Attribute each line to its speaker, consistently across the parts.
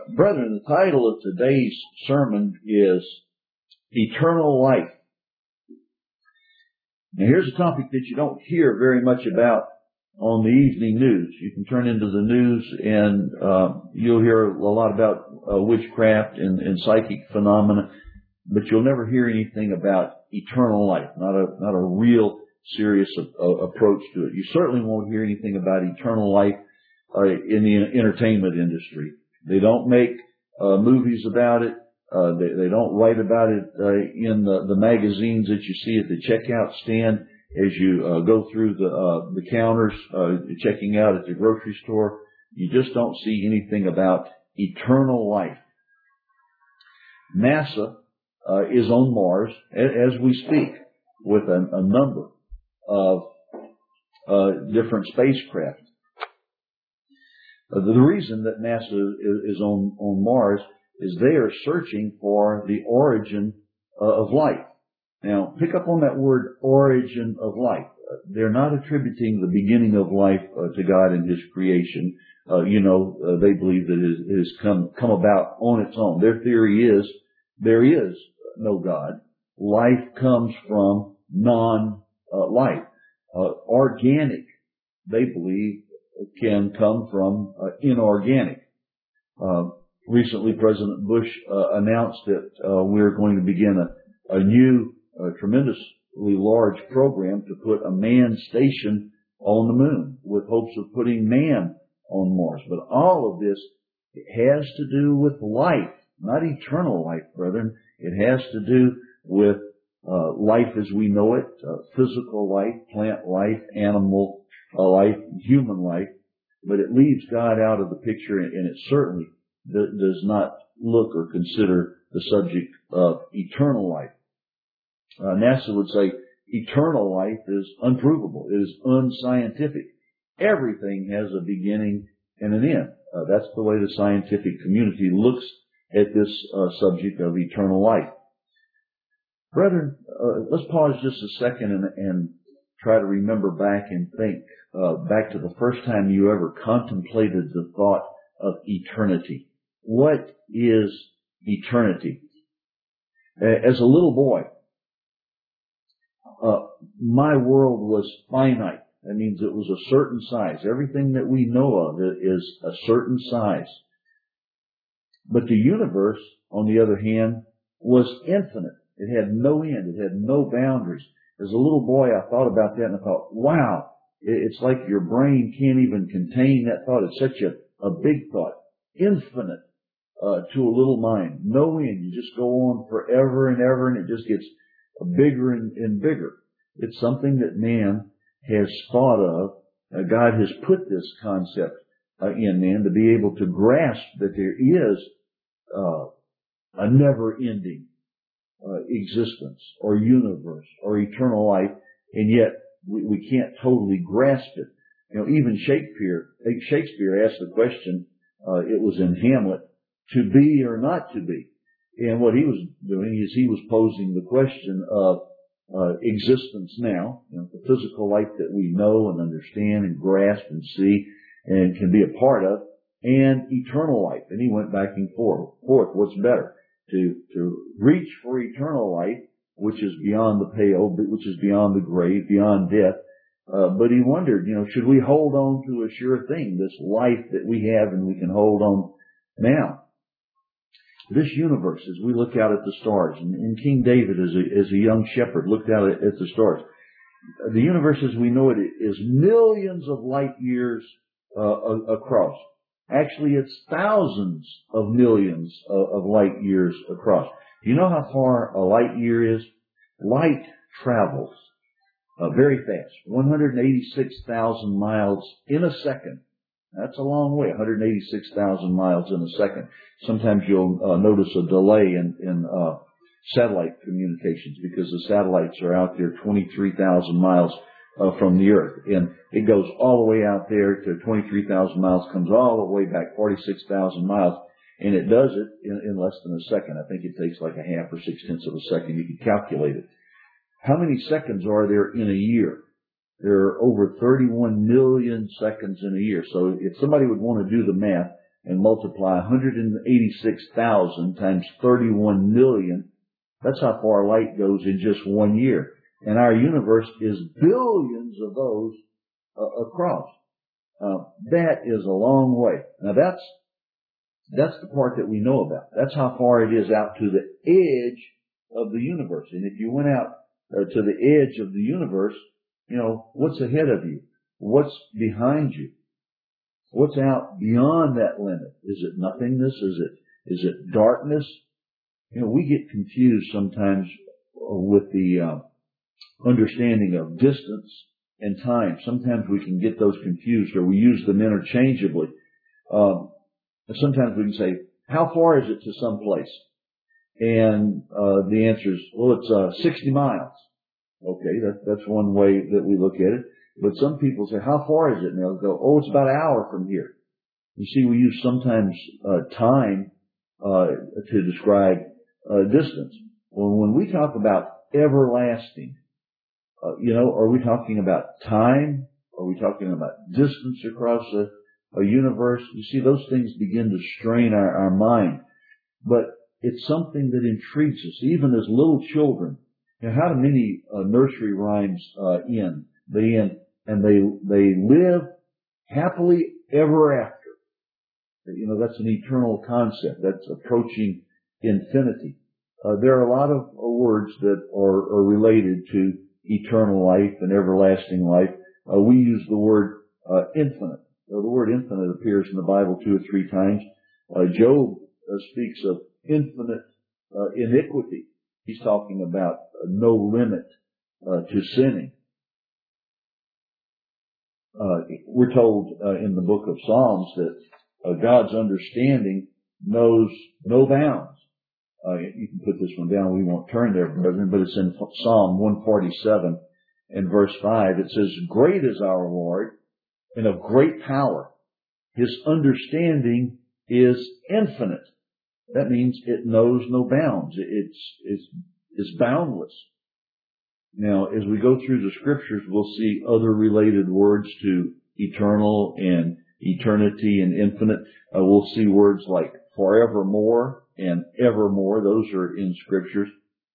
Speaker 1: Brethren, the title of today's sermon is Eternal Life. Now here's a topic that you don't hear very much about on the evening news. You can turn into the news and you'll hear a lot about witchcraft and psychic phenomena, but you'll never hear anything about eternal life, not a real serious approach to it. You certainly won't hear anything about eternal life in the entertainment industry. They don't make movies about it. They don't write about it in the magazines that you see at the checkout stand as you go through the counters checking out at the grocery store. You just don't see anything about eternal life. NASA is on Mars as we speak with a number of different spacecraft. The reason that NASA is on Mars is they are searching for the origin of life. Now, pick up on that word, origin of life. They're not attributing the beginning of life to God and His creation. They believe that it has come about on its own. Their theory is there is no God. Life comes from non-life. Organic, they believe, can come from inorganic. Recently, President Bush announced that we're going to begin a new, tremendously large program to put a manned station on the moon with hopes of putting man on Mars. But all of this has to do with life, not eternal life, brethren. It has to do with life as we know it, physical life, plant life, animal life, human life. But it leaves God out of the picture, and it certainly does not look or consider the subject of eternal life. NASA would say eternal life is unprovable. It is unscientific. Everything has a beginning and an end. That's the way the scientific community looks at this subject of eternal life. Brethren, let's pause just a second and try to remember back and think back to the first time you ever contemplated the thought of eternity. What is eternity? As a little boy, my world was finite. That means it was a certain size. Everything that we know of is a certain size. But the universe, on the other hand, was infinite. It had no end. It had no boundaries. As a little boy, I thought about that and I thought, wow, it's like your brain can't even contain that thought. It's such a big thought. Infinite to a little mind. No end. You just go on forever and ever, and it just gets bigger and bigger. It's something that man has thought of. God has put this concept in man to be able to grasp that there is a never-ending existence or universe or eternal life, and yet we can't totally grasp it. Even Shakespeare asked the question, it was in Hamlet, to be or not to be. And what he was doing is he was posing the question of existence now, the physical life that we know and understand and grasp and see and can be a part of, and eternal life. And he went back and forth. What's better? To reach for eternal life, which is beyond the pale, which is beyond the grave, beyond death. But he wondered, should we hold on to a sure thing, this life that we have and we can hold on now? This universe, as we look out at the stars, and King David as a young shepherd looked out at the stars, the universe as we know it is millions of light years across. Actually, it's thousands of millions of light years across. Do you know how far a light year is? Light travels very fast, 186,000 miles in a second. That's a long way, 186,000 miles in a second. Sometimes you'll notice a delay in satellite communications because the satellites are out there 23,000 miles from the Earth. And it goes all the way out there to 23,000 miles, comes all the way back 46,000 miles, and it does it in less than a second. I think it takes like a half or 6/10 of a second. You can calculate it. How many seconds are there in a year? There are over 31 million seconds in a year. So if somebody would want to do the math, and multiply 186,000 times 31 million. That's how far light goes in just 1 year. And our universe is billions of those across. That is a long way. Now that's the part that we know about. That's how far it is out to the edge of the universe. And if you went out to the edge of the universe, what's ahead of you? What's behind you? What's out beyond that limit? Is it nothingness? Is it darkness? We get confused sometimes with the understanding of distance and time. Sometimes we can get those confused, or we use them interchangeably. Sometimes we can say, how far is it to some place? And the answer is, well, it's 60 miles. Okay, that's one way that we look at it. But some people say, how far is it? And they'll go, oh, it's about an hour from here. You see, we use sometimes time to describe distance. Well, when we talk about everlasting, are we talking about time? Are we talking about distance across a universe? You see, those things begin to strain our mind. But it's something that intrigues us, even as little children. How do many nursery rhymes end? They end, and they live happily ever after. That's an eternal concept. That's approaching infinity. There are a lot of words that are related to eternal life and everlasting life. We use the word infinite. The word infinite appears in the Bible 2 or 3 times. Job speaks of infinite iniquity. He's talking about no limit to sinning. We're told in the book of Psalms that God's understanding knows no bounds. You can put this one down. We won't turn there, brethren, but it's in Psalm 147 and verse 5. It says, great is our Lord and of great power. His understanding is infinite. That means it knows no bounds. It's boundless. Now, as we go through the scriptures, we'll see other related words to eternal and eternity and infinite. We'll see words like forevermore and evermore. Those are in scriptures.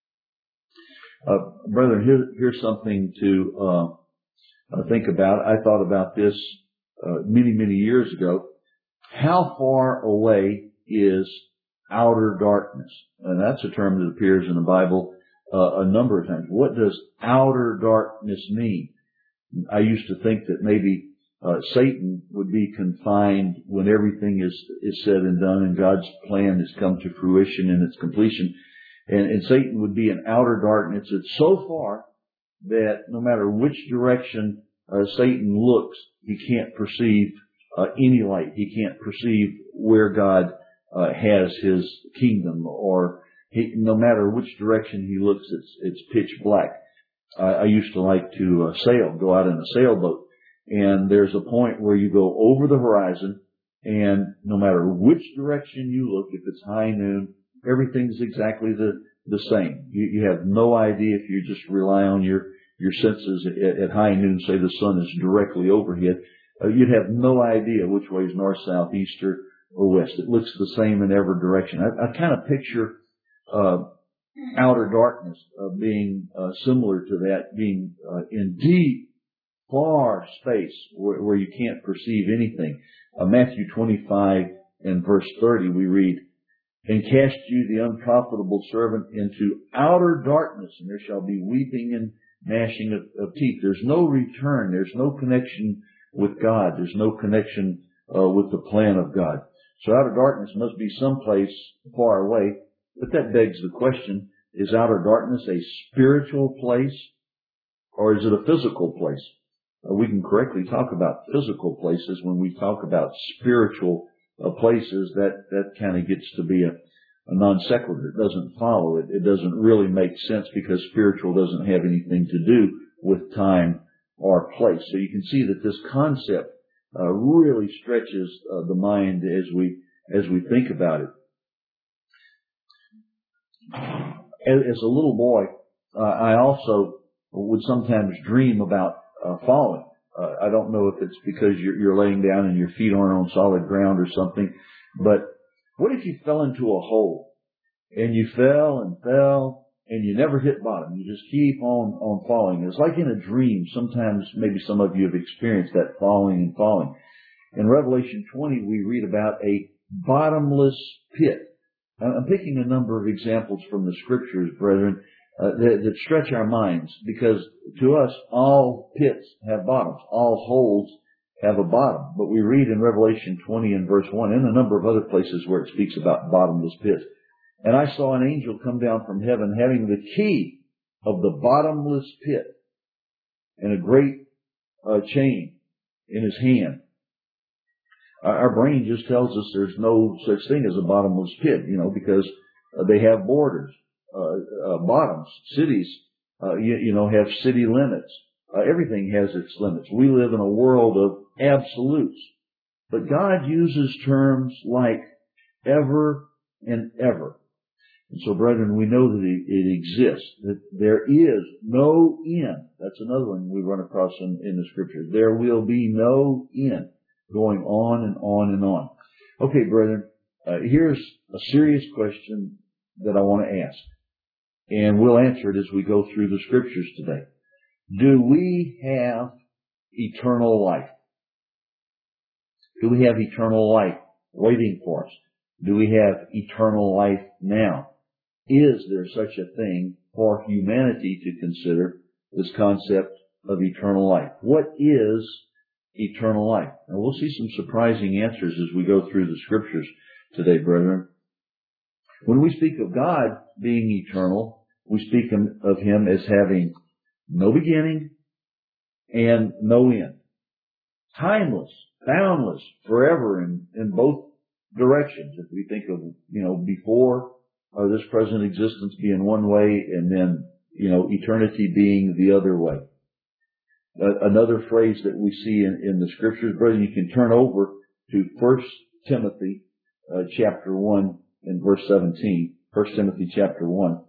Speaker 1: Brethren, here's something to think about. I thought about this many, many years ago. How far away is outer darkness? And that's a term that appears in the Bible a number of times. What does outer darkness mean? I used to think that maybe Satan would be confined when everything is said and done and God's plan has come to fruition in its completion. And Satan would be in outer darkness. It's so far that no matter which direction Satan looks, he can't perceive any light. He can't perceive where God has his kingdom, or no matter which direction he looks, it's pitch black. I used to like to sail, go out in a sailboat, and there's a point where you go over the horizon, and no matter which direction you look, if it's high noon, everything's exactly the same. You have no idea if you just rely on your senses at high noon, say the sun is directly overhead. You'd have no idea which way is north, south, east, or west. It looks the same in every direction. I kind of picture outer darkness being similar to that, being in deep, far space where you can't perceive anything. Matthew 25 and verse 30 we read, and cast you the unprofitable servant into outer darkness, and there shall be weeping and gnashing of teeth. There's no return. There's no connection with God. There's no connection with the plan of God. So outer darkness must be someplace far away. But that begs the question, is outer darkness a spiritual place or is it a physical place? We can correctly talk about physical places when we talk about spiritual places. That kind of gets to be a non sequitur. It doesn't follow. It doesn't really make sense because spiritual doesn't have anything to do with time or place. So you can see that this concept really stretches the mind as we think about it. As a little boy, I also would sometimes dream about falling. I don't know if it's because you're laying down and your feet aren't on solid ground or something, But what if you fell into a hole and you fell and fell and you never hit bottom? You just keep on falling. It's like in a dream. Sometimes maybe some of you have experienced that falling and falling. In Revelation 20, we read about a bottomless pit. I'm picking a number of examples from the scriptures, brethren, that stretch our minds, because to us, all pits have bottoms. All holes have a bottom. But we read in Revelation 20 and verse 1, and a number of other places where it speaks about bottomless pits. And I saw an angel come down from heaven having the key of the bottomless pit and a great chain in his hand. Our brain just tells us there's no such thing as a bottomless pit, because they have borders, bottoms. Cities, have city limits. Everything has its limits. We live in a world of absolutes. But God uses terms like ever and ever. And so, brethren, we know that it exists, that there is no end. That's another one we run across in the scriptures. There will be no end, going on and on and on. Okay, brethren, here's a serious question that I want to ask. And we'll answer it as we go through the scriptures today. Do we have eternal life? Do we have eternal life waiting for us? Do we have eternal life now? Is there such a thing for humanity to consider, this concept of eternal life? What is eternal life? And we'll see some surprising answers as we go through the scriptures today, brethren. When we speak of God being eternal, we speak of Him as having no beginning and no end. Timeless, boundless, forever in both directions. If we think of, before this present existence being one way and then, eternity being the other way. Another phrase that we see in the scriptures, brother, you can turn over to 1 Timothy chapter 1 and verse 17. 1 Timothy chapter 1.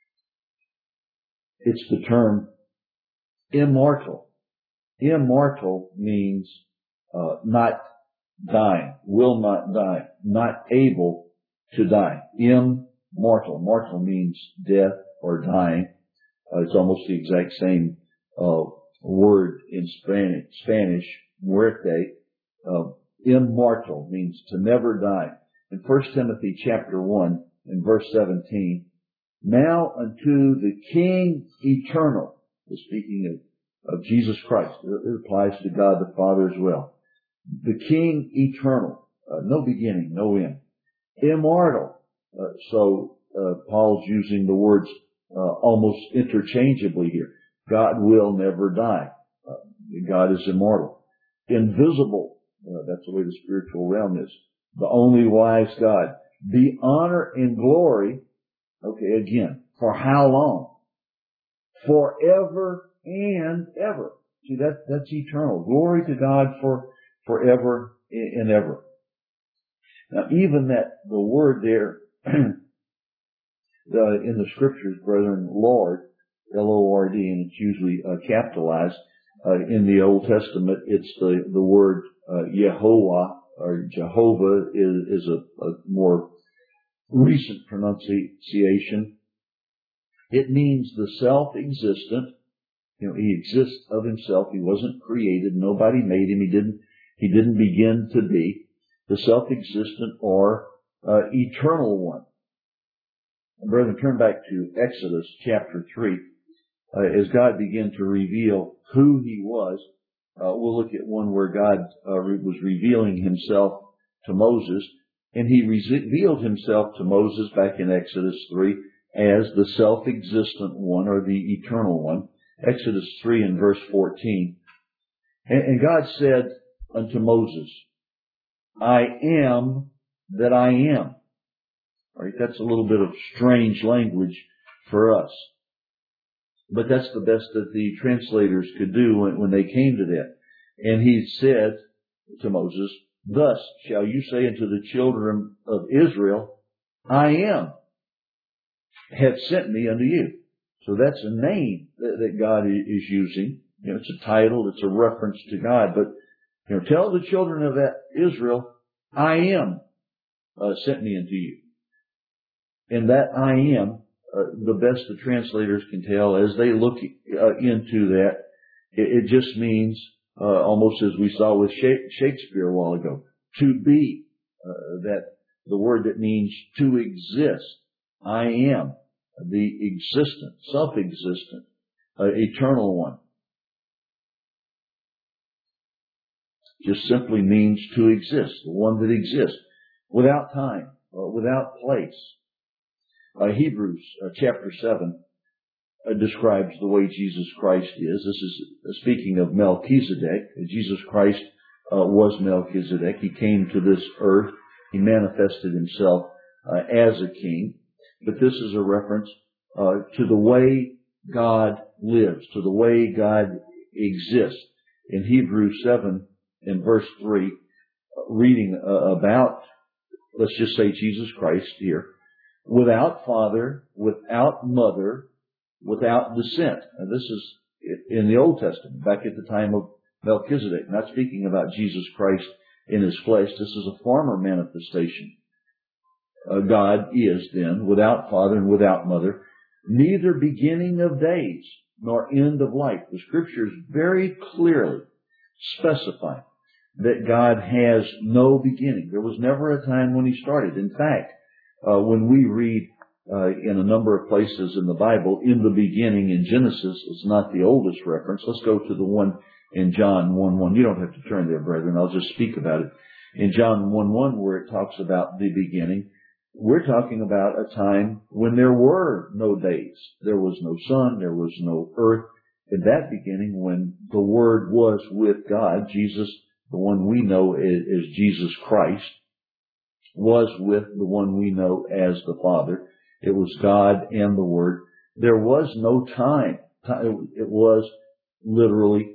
Speaker 1: It's the term immortal. Immortal means not dying, will not die, not able to die. Immortal. Mortal means death or dying. It's almost the exact same word in Spanish, muerte. Immortal means to never die. In 1 Timothy chapter 1 and verse 17, now unto the King eternal, speaking of Jesus Christ, it applies to God the Father as well. The King eternal, no beginning, no end. Immortal, so Paul's using the words almost interchangeably here. God will never die. God is immortal. Invisible, that's the way the spiritual realm is. The only wise God. The honor and glory, okay, again, for how long? Forever and ever. See, that's eternal. Glory to God for forever and ever. Now, even the word there in the scriptures, brethren, Lord, L-O-R-D, and it's usually capitalized. In the Old Testament, it's the word Yehovah, or Jehovah is a more recent pronunciation. It means the self-existent. He exists of himself. He wasn't created. Nobody made him. He didn't begin to be. The self-existent or eternal one. And brethren, turn back to Exodus chapter 3. As God began to reveal who He was, we'll look at one where God was revealing Himself to Moses. And He revealed Himself to Moses back in Exodus 3 as the self-existent one or the eternal one. Exodus 3 and verse 14. And God said unto Moses, I am that I am. All right, that's a little bit of strange language for us. But that's the best that the translators could do when they came to that. And He said to Moses, thus shall you say unto the children of Israel, I am, have sent me unto you. So that's a name that God is using. It's a title, it's a reference to God. But tell the children of Israel, I am sent me unto you. And that I am, the best the translators can tell as they look into that, it just means, almost as we saw with Shakespeare a while ago, to be, that the word that means to exist. I am, the existent, self-existent, eternal one. Just simply means to exist, the one that exists, without time, without place. Hebrews chapter 7 describes the way Jesus Christ is. This is speaking of Melchizedek. Jesus Christ was Melchizedek. He came to this earth. He manifested himself as a king. But this is a reference to the way God lives, to the way God exists. In Hebrews 7, in verse 3, reading about, let's just say Jesus Christ here, without father, without mother, without descent. And this is in the Old Testament, back at the time of Melchizedek. Not speaking about Jesus Christ in his flesh. This is a former manifestation. God is then without father and without mother, neither beginning of days nor end of life. The Scriptures very clearly specify that God has no beginning. There was never a time when He started. In fact, when we read in a number of places in the Bible, in the beginning in Genesis, it's not the oldest reference. Let's go to the one in John 1:1. You don't have to turn there, brethren. I'll just speak about it. In John 1:1, where it talks about the beginning, we're talking about a time when there were no days. There was no sun. There was no earth. In that beginning, when the Word was with God, Jesus, the one we know as Jesus Christ, was with the one we know as the Father. It was God and the Word. There was no time. It was literally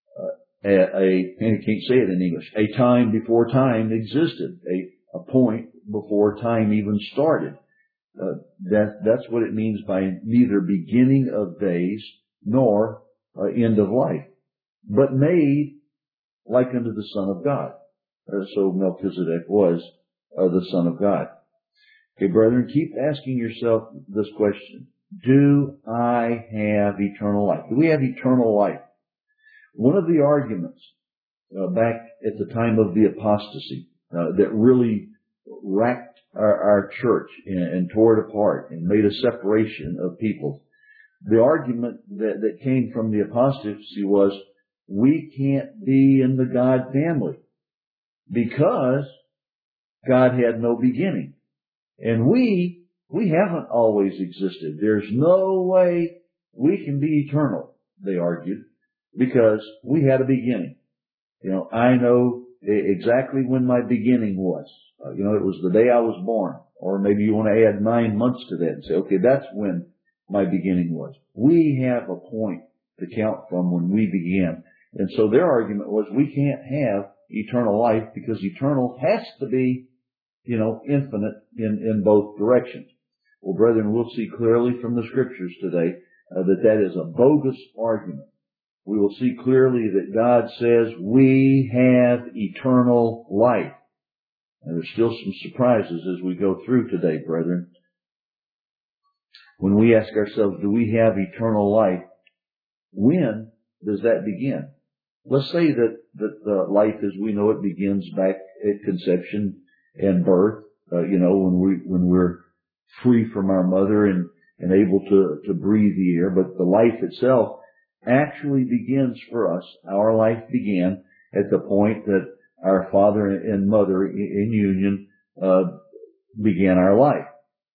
Speaker 1: and you can't say it in English, a time before time existed, a point before time even started. That's what it means by neither beginning of days nor end of life, but made like unto the Son of God. So Melchizedek was the Son of God. Okay, brethren, keep asking yourself this question. Do I have eternal life? Do we have eternal life? One of the arguments back at the time of the apostasy that really racked our church and tore it apart and made a separation of people, the argument that came from the apostasy was, we can't be in the God family because God had no beginning. And we haven't always existed. There's no way we can be eternal, they argued, because we had a beginning. I know exactly when my beginning was. It was the day I was born. Or maybe you want to add 9 months to that and say, okay, that's when my beginning was. We have a point to count from when we began. And so their argument was, we can't have eternal life because eternal has to be infinite in both directions. Well, brethren, we'll see clearly from the Scriptures today that is a bogus argument. We will see clearly that God says we have eternal life. And there's still some surprises as we go through today, brethren. When we ask ourselves, do we have eternal life? When does that begin? Let's say that life as we know it begins back at conception and birth, when we're free from our mother and able to breathe the air. But the life itself actually begins for us. Our life began at the point that our father and mother in union began our life.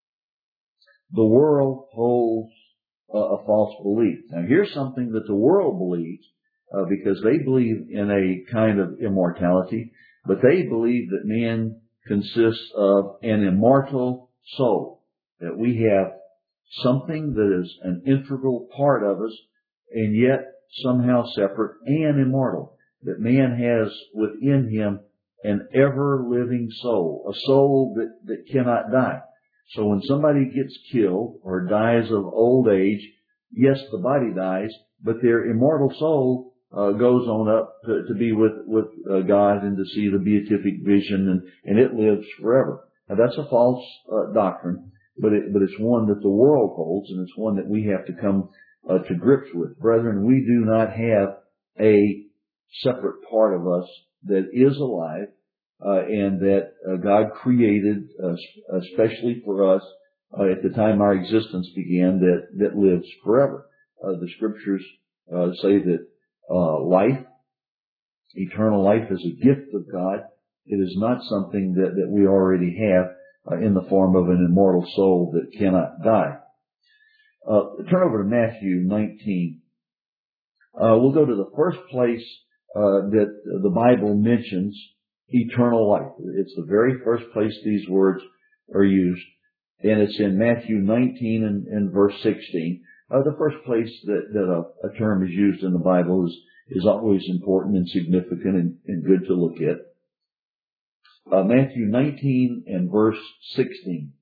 Speaker 1: The world holds a false belief. Now here's something that the world believes because they believe in a kind of immortality, but they believe that man consists of an immortal soul, that we have something that is an integral part of us and yet somehow separate and immortal, that man has within him an ever-living soul, a soul that cannot die. So when somebody gets killed or dies of old age, yes, the body dies, but their immortal soul goes on up to be with God and to see the beatific vision, and it lives forever. Now, that's a false doctrine, but it's one that the world holds, and it's one that we have to come to grips with. Brethren, we do not have a separate part of us that is alive, and that God created especially for us at the time our existence began, that lives forever. The scriptures say that life, eternal life, is a gift of God. It is not something that we already have in the form of an immortal soul that cannot die. Turn over to Matthew 19. We'll go to the first place that the Bible mentions eternal life. It's the very first place these words are used, and it's in Matthew 19 and verse 16. The first place that a term is used in the Bible is always important and significant and good to look at. Matthew 19 and verse 16.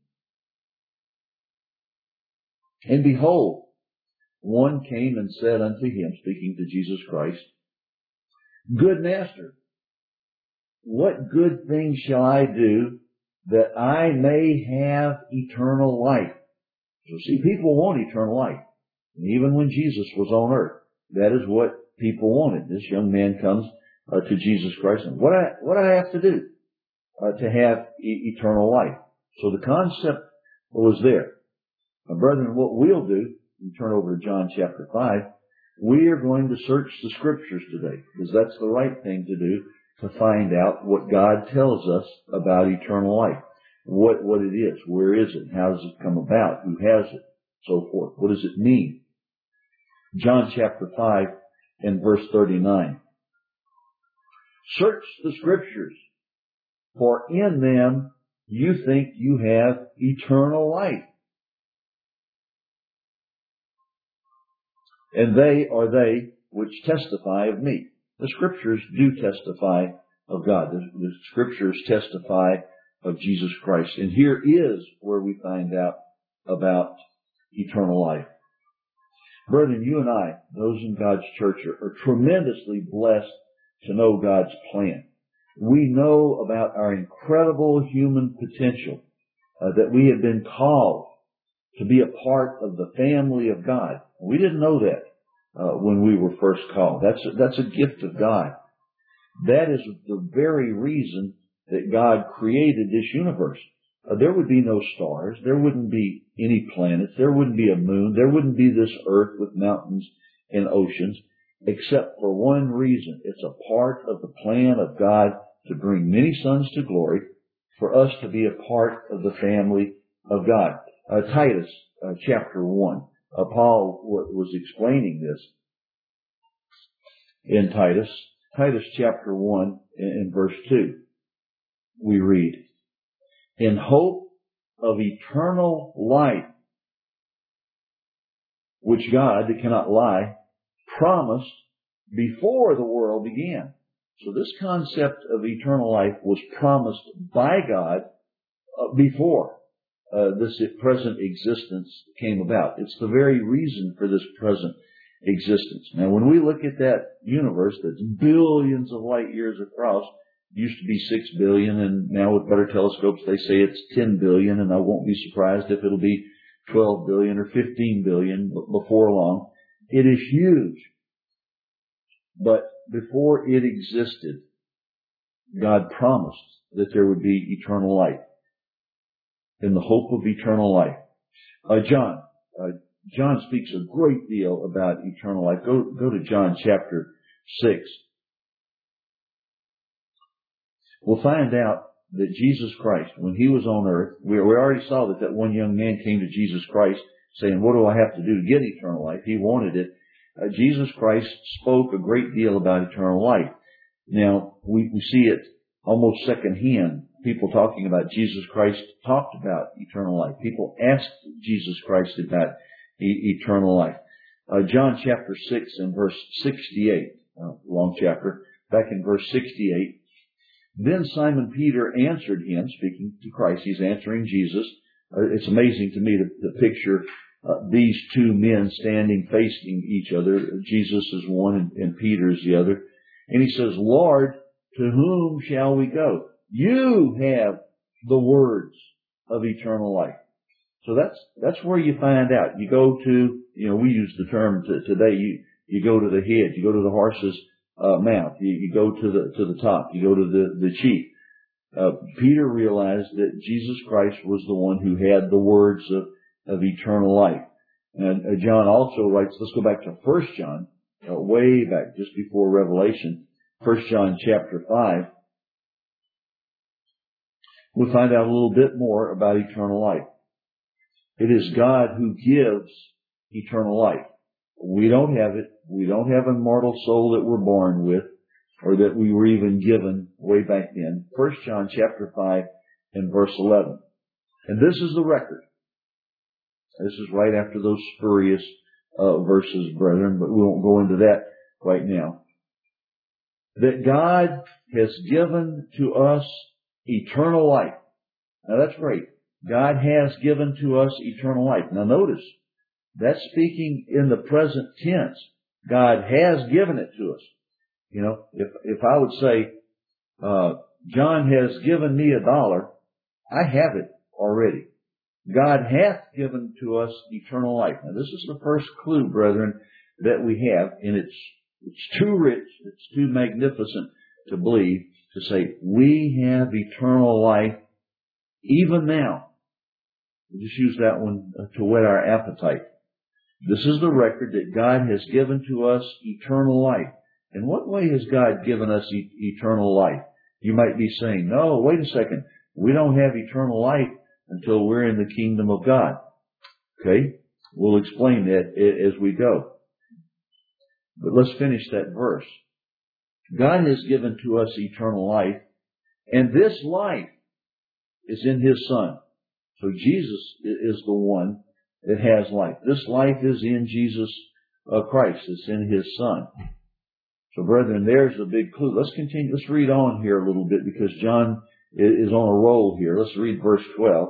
Speaker 1: And behold, one came and said unto him, speaking to Jesus Christ, Good Master, what good thing shall I do that I may have eternal life? So see, people want eternal life. And even when Jesus was on earth, that is what people wanted. This young man comes to Jesus Christ and what I have to do to have eternal life. So the concept was there. Now, brethren, what we'll do, we turn over to John chapter 5, we are going to search the scriptures today, because that's the right thing to do, to find out what God tells us about eternal life. What it is, where is it, how does it come about, who has it, so forth. What does it mean? John chapter 5 and verse 39. Search the scriptures, for in them you think you have eternal life. And they are they which testify of me. The scriptures do testify of God. The scriptures testify of Jesus Christ. And here is where we find out about eternal life. Brethren, you and I, those in God's church, are tremendously blessed to know God's plan. We know about our incredible human potential, that we have been called to be a part of the family of God. We didn't know that when we were first called. That's a gift of God. That is the very reason that God created this universe. There would be no stars. There wouldn't be any planets. There wouldn't be a moon. There wouldn't be this earth with mountains and oceans, except for one reason. It's a part of the plan of God to bring many sons to glory, for us to be a part of the family of God. Titus chapter 1. Paul was explaining this in Titus. Titus chapter 1 and verse 2. We read, In hope of eternal life, which God, that cannot lie, promised before the world began. So this concept of eternal life was promised by God before this present existence came about. It's the very reason for this present existence. Now, when we look at that universe that's billions of light years across, it used to be 6 billion, and now with better telescopes they say it's 10 billion, and I won't be surprised if it'll be 12 billion or 15 billion before long. It is huge. But before it existed, God promised that there would be eternal life, in the hope of eternal life. John speaks a great deal about eternal life. Go to John chapter 6. We'll find out that Jesus Christ, when He was on earth, we already saw that one young man came to Jesus Christ saying, what do I have to do to get eternal life? He wanted it. Jesus Christ spoke a great deal about eternal life. Now, we see it almost secondhand. People talking about Jesus Christ talked about eternal life. People asked Jesus Christ about eternal life. John chapter 6 and verse 68, long chapter, back in verse 68. Then Simon Peter answered him, speaking to Christ. He's answering Jesus. It's amazing to me to picture these two men standing facing each other. Jesus is one and Peter is the other. And he says, Lord, to whom shall we go? You have the words of eternal life. So that's where you find out. You go to, we use the term today, you go to the head, you go to the horse's mouth, you go to the top, you go to the chief. Peter realized that Jesus Christ was the one who had the words of eternal life. And John also writes, let's go back to 1 John, way back just before Revelation, 1 John chapter 5. We'll find out a little bit more about eternal life. It is God who gives eternal life. We don't have it. We don't have a mortal soul that we're born with, or that we were even given way back then. 1 John chapter 5 and verse 11. And this is the record. This is right after those spurious verses, brethren, but we won't go into that right now. That God has given to us eternal life. Now that's great. God has given to us eternal life. Now notice, that's speaking in the present tense. God has given it to us. If I would say, John has given me $1, I have it already. God hath given to us eternal life. Now this is the first clue, brethren, that we have, and it's too rich, it's too magnificent to believe, to say we have eternal life even now. We'll just use that one to whet our appetite. This is the record that God has given to us eternal life. In what way has God given us eternal life? You might be saying, no, wait a second. We don't have eternal life until we're in the kingdom of God. Okay? We'll explain that as we go. But let's finish that verse. God has given to us eternal life, and this life is in His Son. So Jesus is the one that has life. This life is in Jesus Christ. It's in His Son. So brethren, there's a big clue. Let's continue. Let's read on here a little bit because John is on a roll here. Let's read verse 12.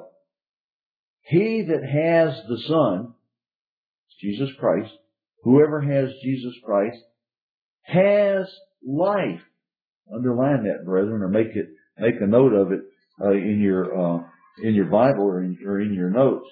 Speaker 1: He that has the Son, Jesus Christ, whoever has Jesus Christ, has life. Underline that, brethren, or make a note of it in your Bible or in your notes.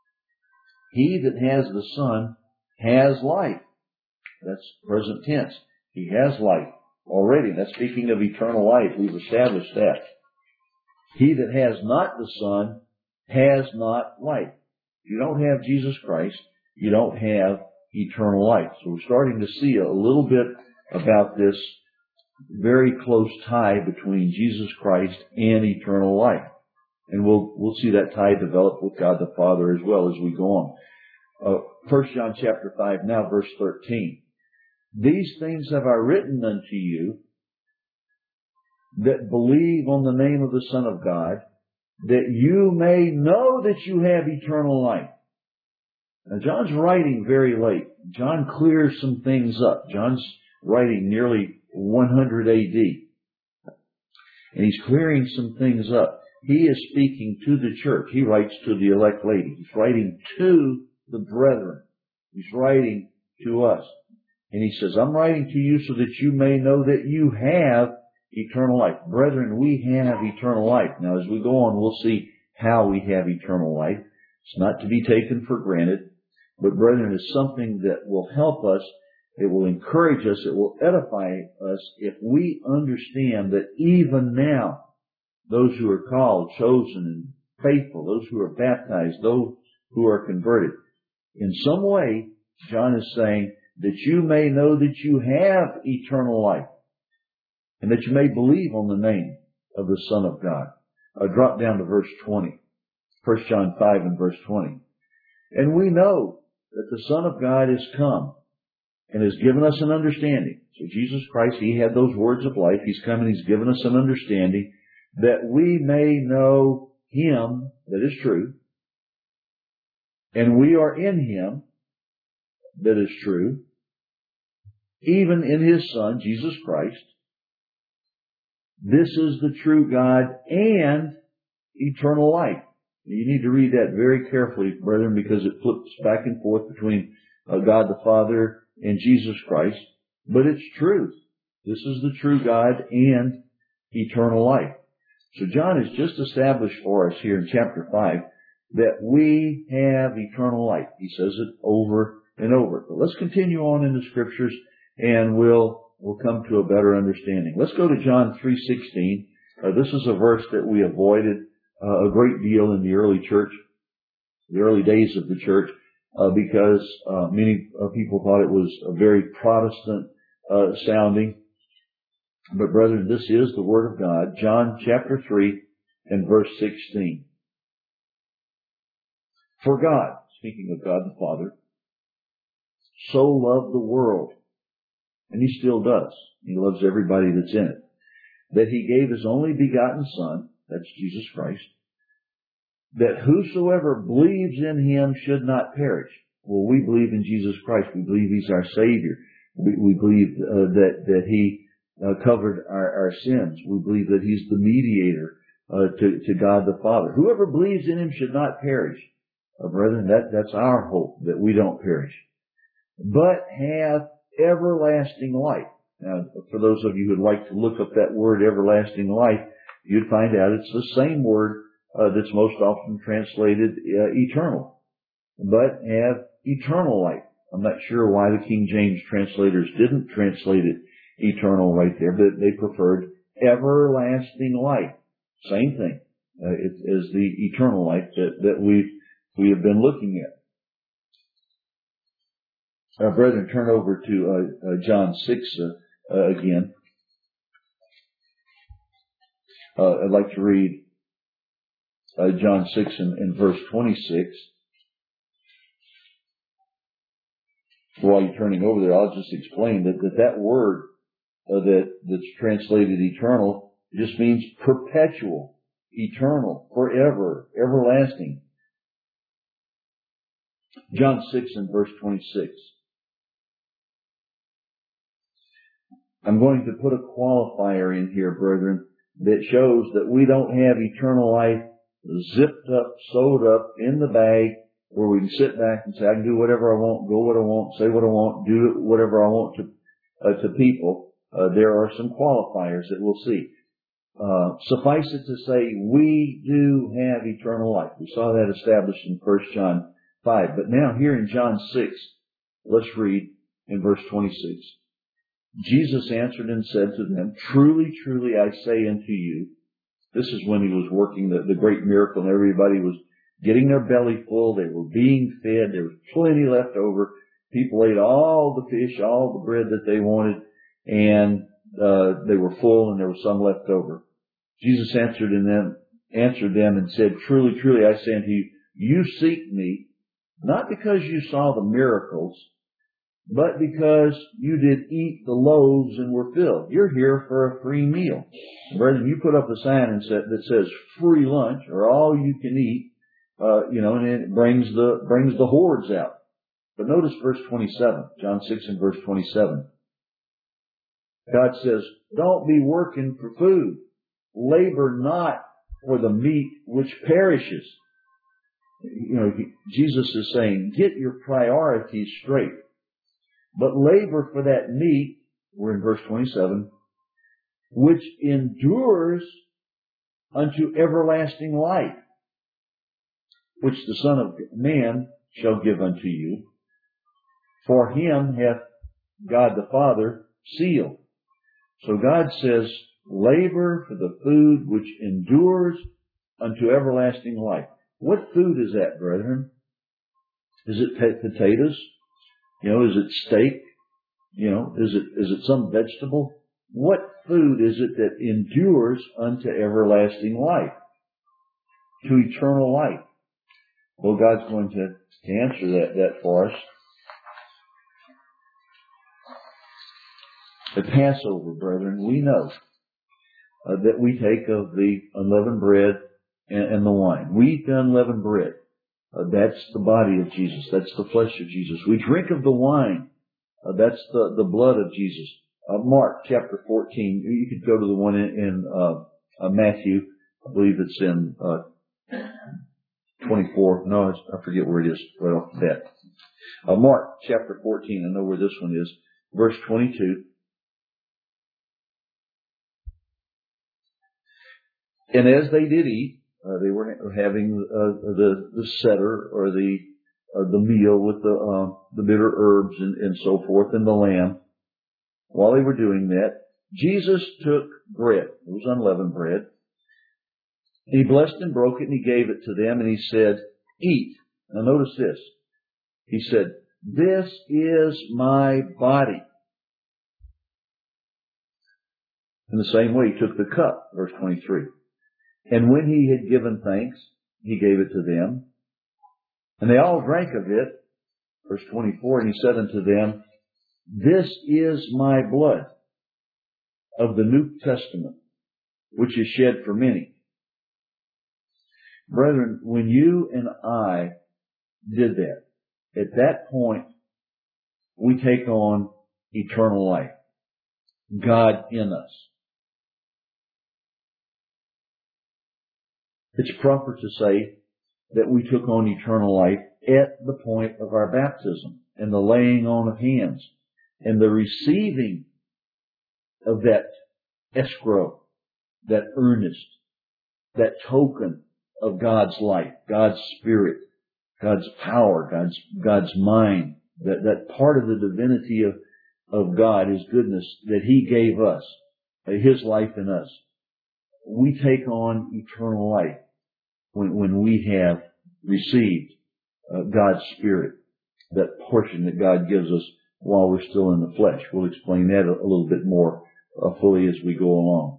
Speaker 1: He that has the Son has life. That's present tense. He has life already. That's speaking of eternal life. We've established that. He that has not the Son has not life. If you don't have Jesus Christ, you don't have eternal life. So we're starting to see a little bit about this very close tie between Jesus Christ and eternal life. And we'll see that tie develop with God the Father as well as we go on. 1 John chapter 5, now verse 13. These things have I written unto you that believe on the name of the Son of God, that you may know that you have eternal life. Now John's writing very late. John clears some things up. John's writing nearly 100 AD. And he's clearing some things up. He is speaking to the church. He writes to the elect lady. He's writing to the brethren. He's writing to us. And he says, I'm writing to you so that you may know that you have eternal life. Brethren, we have eternal life. Now, as we go on, we'll see how we have eternal life. It's not to be taken for granted. But, brethren, it's something that will help us. It will encourage us. It will edify us if we understand that even now, those who are called, chosen, and faithful, those who are baptized, those who are converted, in some way, John is saying that you may know that you have eternal life and that you may believe on the name of the Son of God. Drop down to verse 20. 1 John 5 and verse 20. And we know that the Son of God is come and has given us an understanding. So Jesus Christ, He had those words of life. He's come and He's given us an understanding that we may know Him that is true. And we are in Him that is true, even in His Son, Jesus Christ. This is the true God and eternal life. You need to read that very carefully, brethren, because it flips back and forth between God the Father and Jesus Christ. But it's truth. This is the true God and eternal life. So John has just established for us here in chapter 5 that we have eternal life. He says it over and over. But let's continue on in the scriptures and we'll come to a better understanding. Let's go to John 3:16. This is a verse that we avoided a great deal in the early church, the early days of the church, because many people thought it was a very Protestant sounding. But brethren, this is the Word of God. John chapter 3 and verse 16. For God, speaking of God the Father, so loved the world, and He still does. He loves everybody that's in it, that He gave His only begotten Son, that's Jesus Christ, that whosoever believes in Him should not perish. Well, we believe in Jesus Christ. We believe He's our Savior. We believe that He covered our sins. We believe that He's the mediator to God the Father. Whoever believes in Him should not perish. Brethren, that's our hope, that we don't perish, but have everlasting life. Now, for those of you who'd like to look up that word everlasting life, you'd find out it's the same word that's most often translated eternal, but have eternal life. I'm not sure why the King James translators didn't translate it eternal right there, but they preferred everlasting life. Same thing as the eternal life that we have been looking at. Brethren, turn over to John 6 again. I'd like to read John 6 and verse 26. While you're turning over there, I'll just explain that word that's translated eternal just means perpetual, eternal, forever, everlasting. John 6 and verse 26. I'm going to put a qualifier in here, brethren, that shows that we don't have eternal life zipped up, sewed up in the bag where we can sit back and say, I can do whatever I want, go what I want, say what I want, do whatever I want to people. There are some qualifiers that we'll see. Suffice it to say, we do have eternal life. We saw that established in 1 John 5. But now here in John 6, let's read in verse 26. Jesus answered and said to them, Truly, truly, I say unto you, this is when He was working the great miracle and everybody was getting their belly full. They were being fed. There was plenty left over. People ate all the fish, all the bread that they wanted, and they were full and there was some left over. Jesus answered them and said, Truly, truly, I say unto you, you seek me, not because you saw the miracles, but because you did eat the loaves and were filled. You're here for a free meal. Brethren, you put up a sign that says free lunch or all you can eat, and it brings the hordes out. But notice verse 27, John 6 and verse 27. God says, don't be working for food. Labor not for the meat which perishes. Jesus is saying, get your priorities straight. But labor for that meat, we're in verse 27, which endures unto everlasting life, which the Son of Man shall give unto you. For Him hath God the Father sealed. So God says, labor for the food which endures unto everlasting life. What food is that, brethren? Is it potatoes? Is it steak? Is it some vegetable? What food is it that endures unto everlasting life? To eternal life. Well, God's going to answer that for us. At Passover, brethren, we know that we take of the unleavened bread and the wine. We eat the unleavened bread. That's the body of Jesus. That's the flesh of Jesus. We drink of the wine. That's the blood of Jesus. Mark chapter 14. You could go to the one in Matthew. I believe it's in 24. No, I forget where it is right off the bat. Mark chapter 14. I know where this one is. Verse 22. And as they did eat, they were having the seder, or the meal with the bitter herbs and so forth, and the lamb. While they were doing that, Jesus took bread. It was unleavened bread. And He blessed and broke it, and He gave it to them, and He said, "Eat." Now notice this. He said, "This is my body." In the same way, He took the cup, verse 23. And when He had given thanks, He gave it to them. And they all drank of it, verse 24, and He said unto them, "This is my blood of the New Testament, which is shed for many." Brethren, when you and I did that, at that point, we take on eternal life. God in us. It's proper to say that we took on eternal life at the point of our baptism and the laying on of hands and the receiving of that escrow, that earnest, that token of God's life, God's Spirit, God's power, God's mind, that part of the divinity of God, His goodness, that He gave us, His life in us. We take on eternal life when we have received God's Spirit, that portion that God gives us while we're still in the flesh. We'll explain that a little bit more fully as we go along.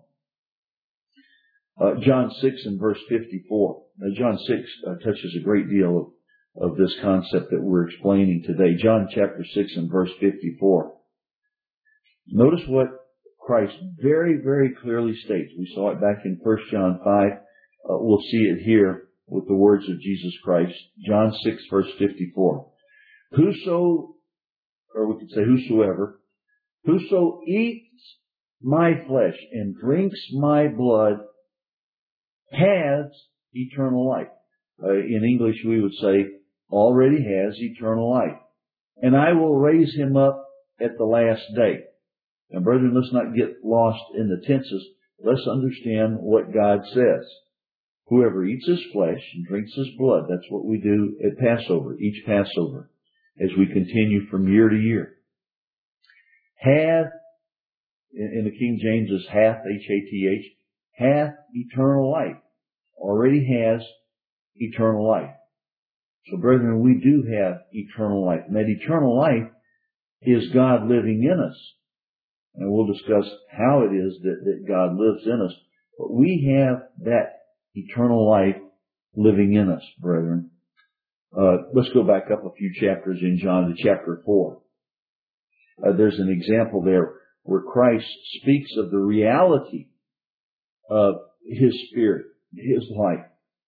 Speaker 1: John 6 and verse 54. John 6 touches a great deal of this concept that we're explaining today. John chapter 6 and verse 54. Notice what Christ very, very clearly states. We saw it back in 1 John 5. We'll see it here with the words of Jesus Christ. John 6 verse 54. Whoso, or we could say whosoever, whoso eats my flesh and drinks my blood has eternal life. In English we would say already has eternal life. And I will raise him up at the last day. Now brethren, let's not get lost in the tenses. Let's understand what God says. Whoever eats His flesh and drinks His blood, that's what we do at Passover, each Passover, as we continue from year to year. Hath, in the King James is hath, H-A-T-H, hath eternal life. Already has eternal life. So brethren, we do have eternal life. And that eternal life is God living in us. And we'll discuss how it is that God lives in us. But we have that eternal life living in us, brethren. Let's go back up a few chapters in John to chapter 4. There's an example there where Christ speaks of the reality of His Spirit, His life.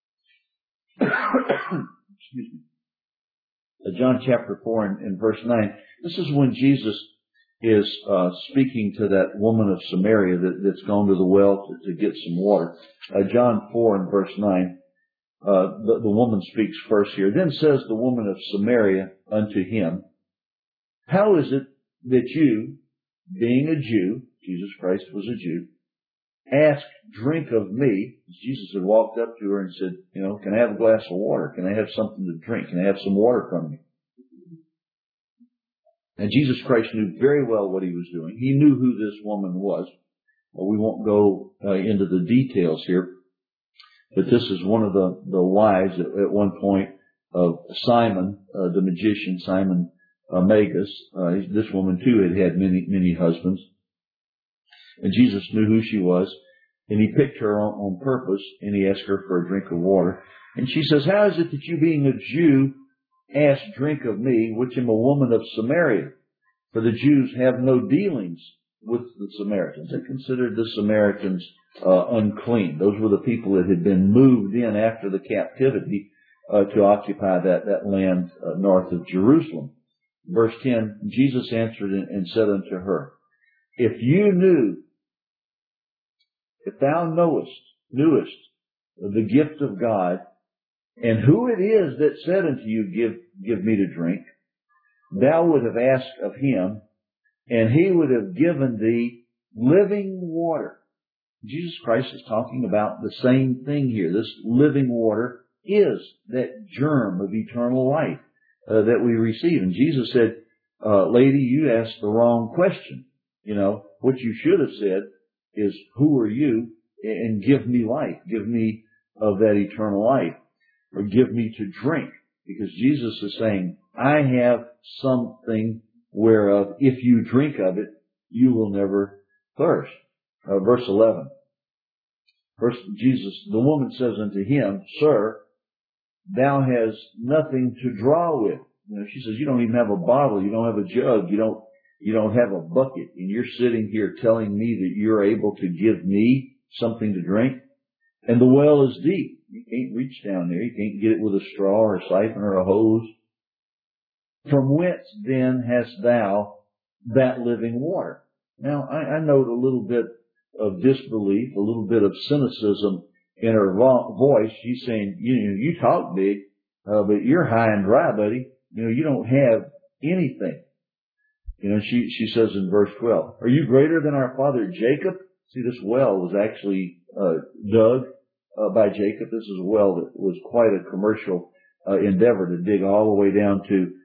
Speaker 1: Excuse me. John chapter 4 and verse 9. This is when Jesus is speaking to that woman of Samaria that's gone to the well to get some water. John 4 and verse 9. The woman speaks first here. Then says the woman of Samaria unto Him, how is it that you, being a Jew, Jesus Christ was a Jew, ask drink of me? Jesus had walked up to her and said, can I have a glass of water? Can I have something to drink? Can I have some water from you? And Jesus Christ knew very well what He was doing. He knew who this woman was. Well, we won't go into the details here, but this is one of the wives at one point of Simon, the magician, Simon Magus. This woman too had many husbands. And Jesus knew who she was, and He picked her on purpose, and He asked her for a drink of water. And she says, how is it that you, being a Jew, ask drink of me, which am a woman of Samaria? For the Jews have no dealings with the Samaritans. They considered the Samaritans unclean. Those were the people that had been moved in after the captivity to occupy that land north of Jerusalem. Verse 10, Jesus answered and said unto her, if thou knewest the gift of God, and who it is that said unto you, give me to drink, thou would have asked of Him, and He would have given thee living water. Jesus Christ is talking about the same thing here. This living water is that germ of eternal life that we receive. And Jesus said, lady, you asked the wrong question. You know, what you should have said is, who are you? And give me life. Give me of that eternal life. Or give me to drink. Because Jesus is saying, I have something whereof if you drink of it, you will never thirst. Verse 11. The woman says unto him, Sir, thou hast nothing to draw with. You know, she says, you don't even have a bottle, you don't have a jug, you don't have a bucket, and you're sitting here telling me that you're able to give me something to drink? And the well is deep. You can't reach down there. You can't get it with a straw or a siphon or a hose. From whence then hast thou that living water? Now, I note a little bit of disbelief, a little bit of cynicism in her voice. She's saying, you talk big, but you're high and dry, buddy. You don't have anything. She says in verse 12, are you greater than our father Jacob? See, this well was actually dug by Jacob. This is a well that was quite a commercial endeavor to dig all the way down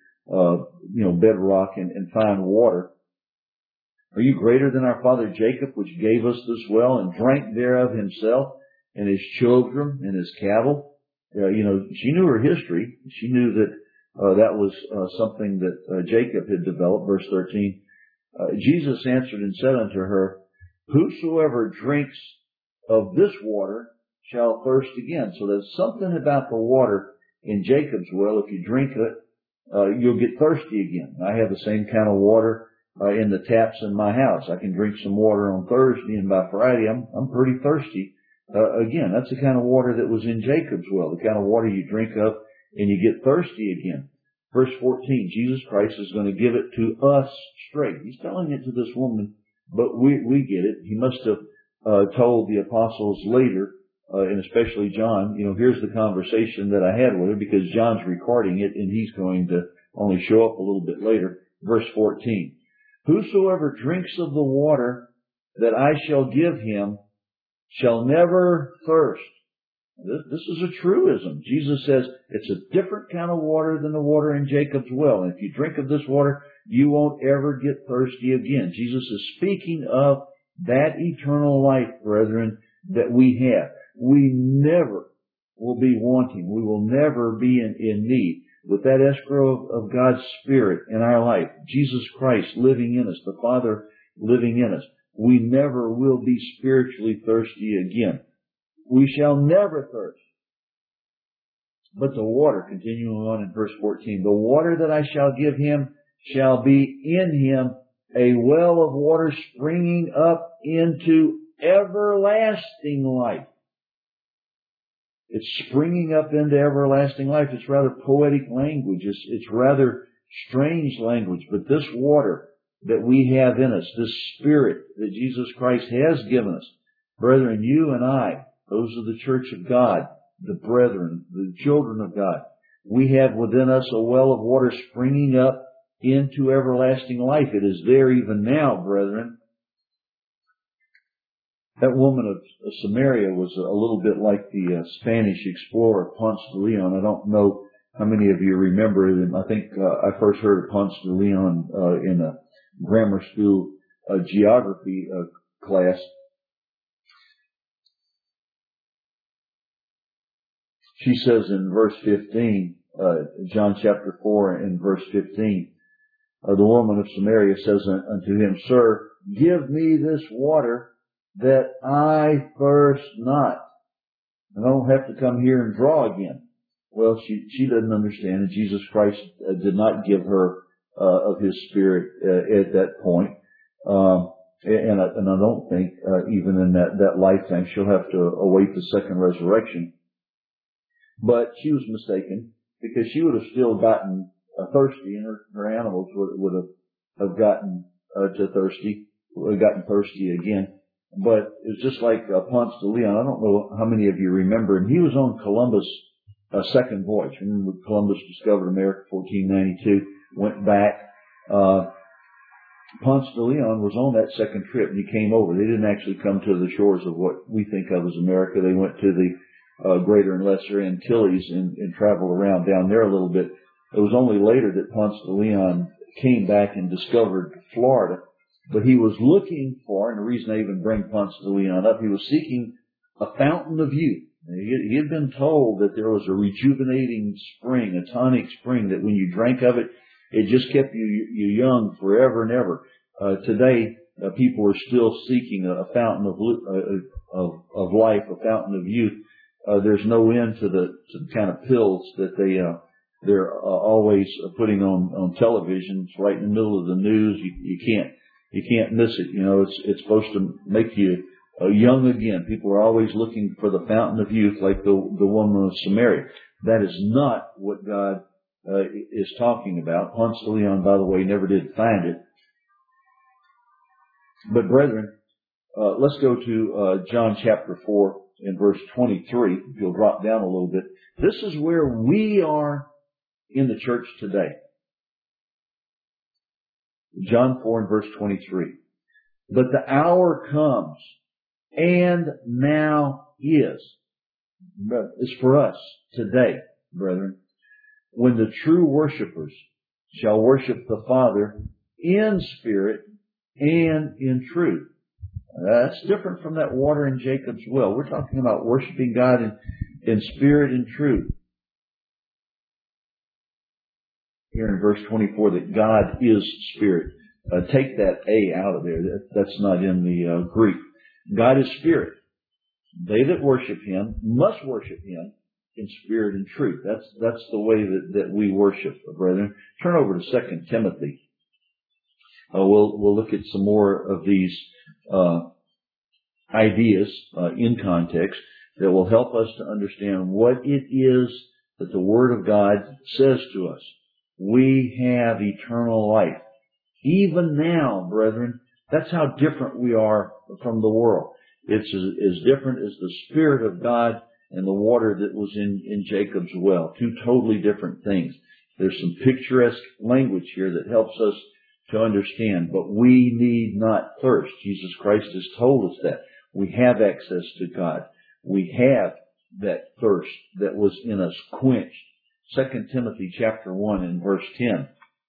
Speaker 1: to bedrock and find water. Are you greater than our father Jacob, which gave us this well and drank thereof himself and his children and his cattle? She knew her history. She knew that that was something that Jacob had developed. Verse 13. Jesus answered and said unto her, whosoever drinks of this water shall thirst again. So there's something about the water in Jacob's well. If you drink it, you'll get thirsty again. I have the same kind of water in the taps in my house. I can drink some water on Thursday, and by Friday I'm pretty thirsty. Again, that's the kind of water that was in Jacob's well, the kind of water you drink of and you get thirsty again. Verse 14, Jesus Christ is going to give it to us straight. He's telling it to this woman, but we get it. He must have told the apostles later, and especially John, here's the conversation that I had with her, because John's recording it and he's going to only show up a little bit later. Verse 14, whosoever drinks of the water that I shall give him shall never thirst. This is a truism. Jesus says it's a different kind of water than the water in Jacob's well. And if you drink of this water, you won't ever get thirsty again. Jesus is speaking of that eternal life, brethren, that we have. We never will be wanting. We will never be in need. With that escrow of God's Spirit in our life, Jesus Christ living in us, the Father living in us, we never will be spiritually thirsty again. We shall never thirst. But the water, continuing on in verse 14, the water that I shall give him shall be in him a well of water springing up into everlasting life. It's springing up into everlasting life. It's rather poetic language. It's rather strange language. But this water that we have in us, this Spirit that Jesus Christ has given us, brethren, you and I, those of the church of God, the brethren, the children of God, we have within us a well of water springing up into everlasting life. It is there even now, brethren. That woman of Samaria was a little bit like the Spanish explorer Ponce de Leon. I don't know how many of you remember him. I think I first heard of Ponce de Leon in a grammar school geography class. She says in verse 15, John chapter 4 and verse 15, the woman of Samaria says unto him, Sir, give me this water that I thirst not. And I don't have to come here and draw again. Well, she doesn't understand, and Jesus Christ did not give her of His Spirit at that point. And I don't think even in that lifetime she'll have to await the second resurrection. But she was mistaken, because she would have still gotten thirsty, and her animals would have gotten thirsty again. But it's just like Ponce de Leon. I don't know how many of you remember him. He was on Columbus' second voyage. Remember, Columbus discovered America 1492, went back, Ponce de Leon was on that second trip, and he came over. They didn't actually come to the shores of what we think of as America. They went to the Greater and Lesser Antilles and traveled around down there a little bit. It was only later that Ponce de Leon came back and discovered Florida. But he was looking for, and the reason I even bring Ponce de Leon up, he was seeking a fountain of youth. He had been told that there was a rejuvenating spring, a tonic spring, that when you drank of it, it just kept you young forever and ever. Today, people are still seeking a fountain of life, a fountain of youth. There's no end to the kind of pills that they're always putting on television. It's right in the middle of the news. You can't miss it. You know, it's supposed to make you young again. People are always looking for the fountain of youth, like the woman of Samaria. That is not what God is talking about. Ponce de Leon, by the way, never did find it. But brethren, let's go to John chapter 4 and verse 23. If you'll drop down a little bit. This is where we are in the church today. John 4 and verse 23. But the hour comes, and now is for us today, brethren, when the true worshipers shall worship the Father in spirit and in truth. That's different from that water in Jacob's well. We're talking about worshiping God in spirit and truth. Here in verse 24, that God is spirit. Take that A out of there. That's not in the Greek. God is spirit. They that worship Him must worship Him in spirit and truth. That's the way that we worship, brethren. Turn over to 2 Timothy. We'll look at some more of these ideas in context that will help us to understand what it is that the Word of God says to us. We have eternal life. Even now, brethren, that's how different we are from the world. It's as different as the Spirit of God and the water that was in Jacob's well. Two totally different things. There's some picturesque language here that helps us to understand. But we need not thirst. Jesus Christ has told us that. We have access to God. We have that thirst that was in us quenched. 2 Timothy chapter 1 and verse 10.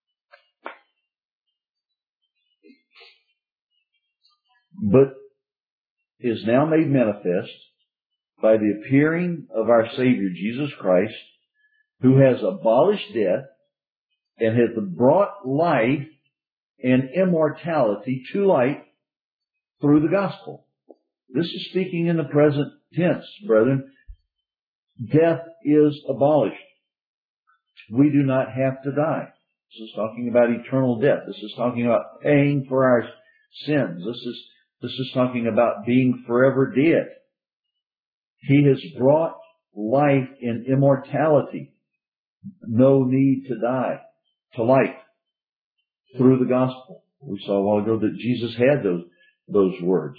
Speaker 1: But is now made manifest by the appearing of our Savior Jesus Christ, who has abolished death and hath brought life and immortality to light through the gospel. This is speaking in the present tense, brethren. Death is abolished. We do not have to die. This is talking about eternal death. This is talking about paying for our sins. This is talking about being forever dead. He has brought life and immortality. No need to die. To life. Through the gospel. We saw a while ago that Jesus had those words.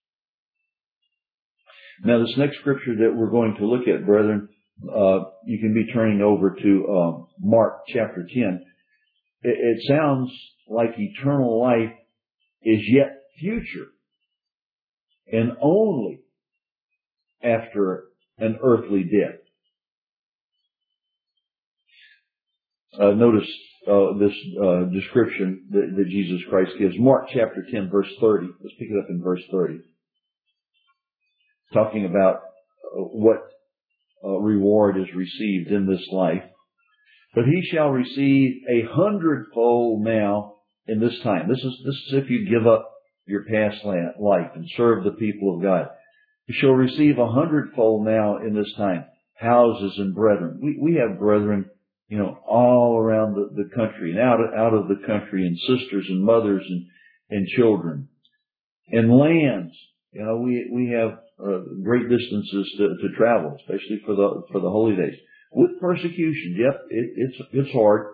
Speaker 1: Now this next scripture that we're going to look at, brethren, you can be turning over to Mark chapter 10. It sounds like eternal life is yet future and only after an earthly death. Notice this description that Jesus Christ gives. Mark chapter 10 verse 30. Let's pick it up in verse 30. Talking about what reward is received in this life. But he shall receive 100-fold now in this time. This is if you give up your past life and serve the people of God. You shall receive 100-fold now in this time. Houses and brethren. We have brethren, all around the country and out of the country, and sisters and mothers and children. And lands. We have great distances to travel, especially for the holy days. With persecution, yep, it's hard.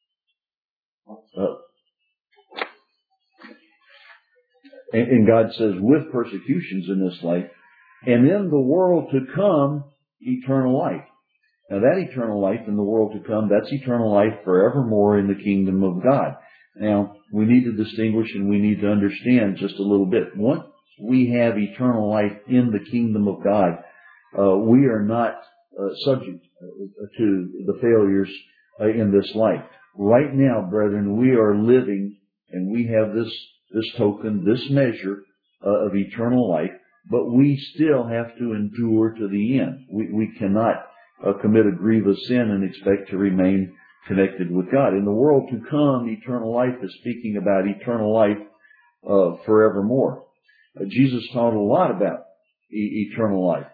Speaker 1: And God says, with persecutions in this life, and in the world to come, eternal life. Now that eternal life in the world to come, that's eternal life forevermore in the kingdom of God. Now, we need to distinguish and we need to understand just a little bit. Once we have eternal life in the kingdom of God, we are not subject to the failures in this life. Right now, brethren, we are living and we have this token, this measure of eternal life, but we still have to endure to the end. We cannot commit a grievous sin and expect to remain connected with God. In the world to come, eternal life is speaking about eternal life forevermore. Jesus taught a lot about eternal life.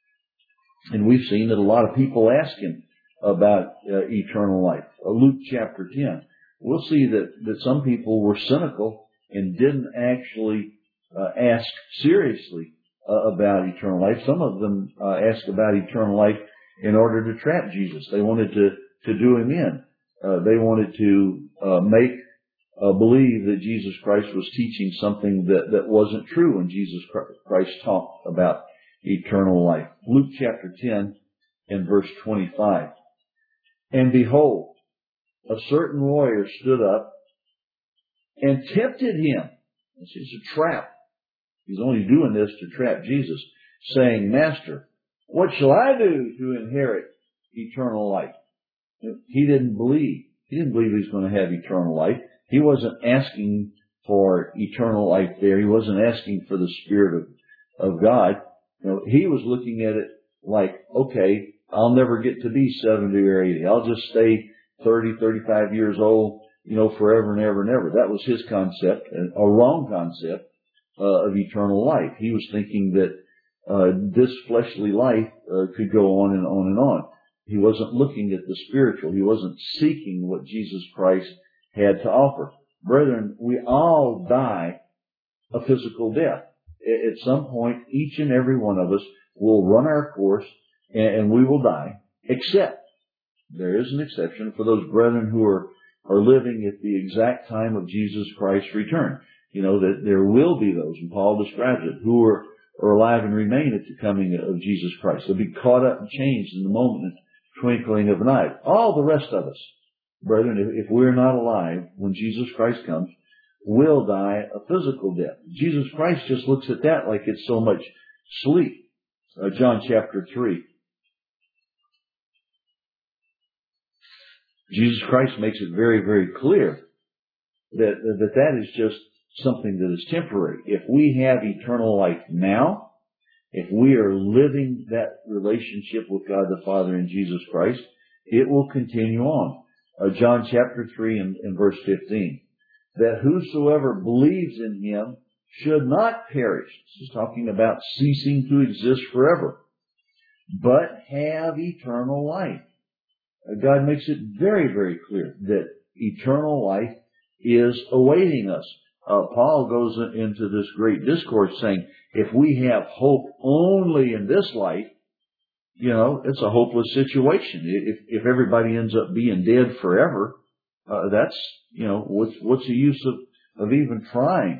Speaker 1: And we've seen that a lot of people ask him about eternal life. Luke chapter 10. We'll see that some people were cynical and didn't actually ask seriously about eternal life. Some of them asked about eternal life in order to trap Jesus. They wanted to do him in. They wanted to make believe that Jesus Christ was teaching something that wasn't true when Jesus Christ talked about eternal life. Luke chapter 10 and verse 25. And behold, a certain lawyer stood up and tempted him. This is a trap. He's only doing this to trap Jesus, saying, Master, what shall I do to inherit eternal life? He didn't believe. He didn't believe he was going to have eternal life. He wasn't asking for eternal life there. He wasn't asking for the Spirit of God. He was looking at it like, okay, I'll never get to be 70 or 80. I'll just stay 30, 35 years old, forever and ever and ever. That was his concept, a wrong concept of eternal life. He was thinking that this fleshly life could go on and on and on. He wasn't looking at the spiritual. He wasn't seeking what Jesus Christ had to offer. Brethren, we all die a physical death. At some point, each and every one of us will run our course and we will die, except there is an exception for those brethren who are living at the exact time of Jesus Christ's return. That there will be those, and Paul describes it, who are alive and remain at the coming of Jesus Christ. They'll be caught up and changed in the moment, twinkling of an eye. All the rest of us, brethren, if we're not alive when Jesus Christ comes, will die a physical death. Jesus Christ just looks at that like it's so much sleep. John chapter 3. Jesus Christ makes it very, very clear that is just something that is temporary. If we have eternal life now, if we are living that relationship with God the Father and Jesus Christ, it will continue on. John chapter 3 and verse 15. That whosoever believes in him should not perish. This is talking about ceasing to exist forever, but have eternal life. God makes it very, very clear that eternal life is awaiting us. Paul goes into this great discourse saying, if we have hope only in this life, it's a hopeless situation. If everybody ends up being dead forever, that's, what's the use of even trying?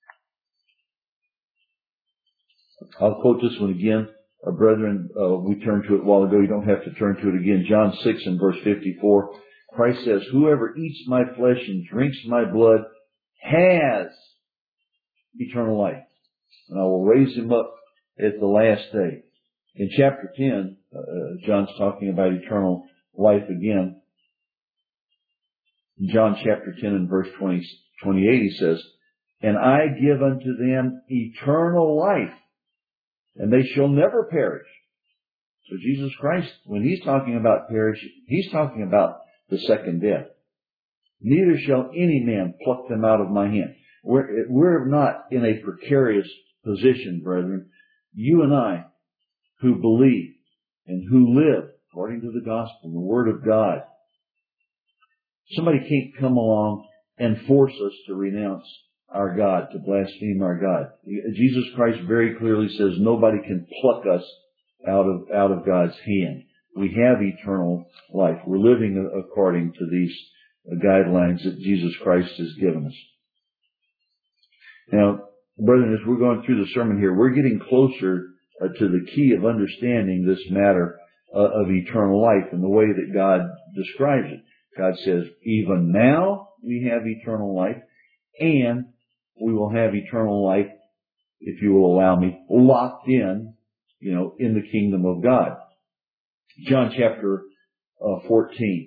Speaker 1: I'll quote this one again. Brethren, we turned to it a while ago. You don't have to turn to it again. John 6 and verse 54. Christ says, whoever eats my flesh and drinks my blood has eternal life, and I will raise him up at the last day. In chapter 10, John's talking about eternal life again. In John chapter 10 and verse 28, he says, and I give unto them eternal life, and they shall never perish. So Jesus Christ, when he's talking about perish, he's talking about the second death. Neither shall any man pluck them out of my hand. We're not in a precarious position, brethren. You and I, who believe and who live according to the gospel, the Word of God, somebody can't come along and force us to renounce our God, to blaspheme our God. Jesus Christ very clearly says nobody can pluck us out of God's hand. We have eternal life. We're living according to these guidelines that Jesus Christ has given us. Now, brethren, as we're going through the sermon here, we're getting closer to the key of understanding this matter of eternal life and the way that God describes it. God says, even now we have eternal life, and we will have eternal life, if you will allow me, locked in, in the kingdom of God. John chapter 14.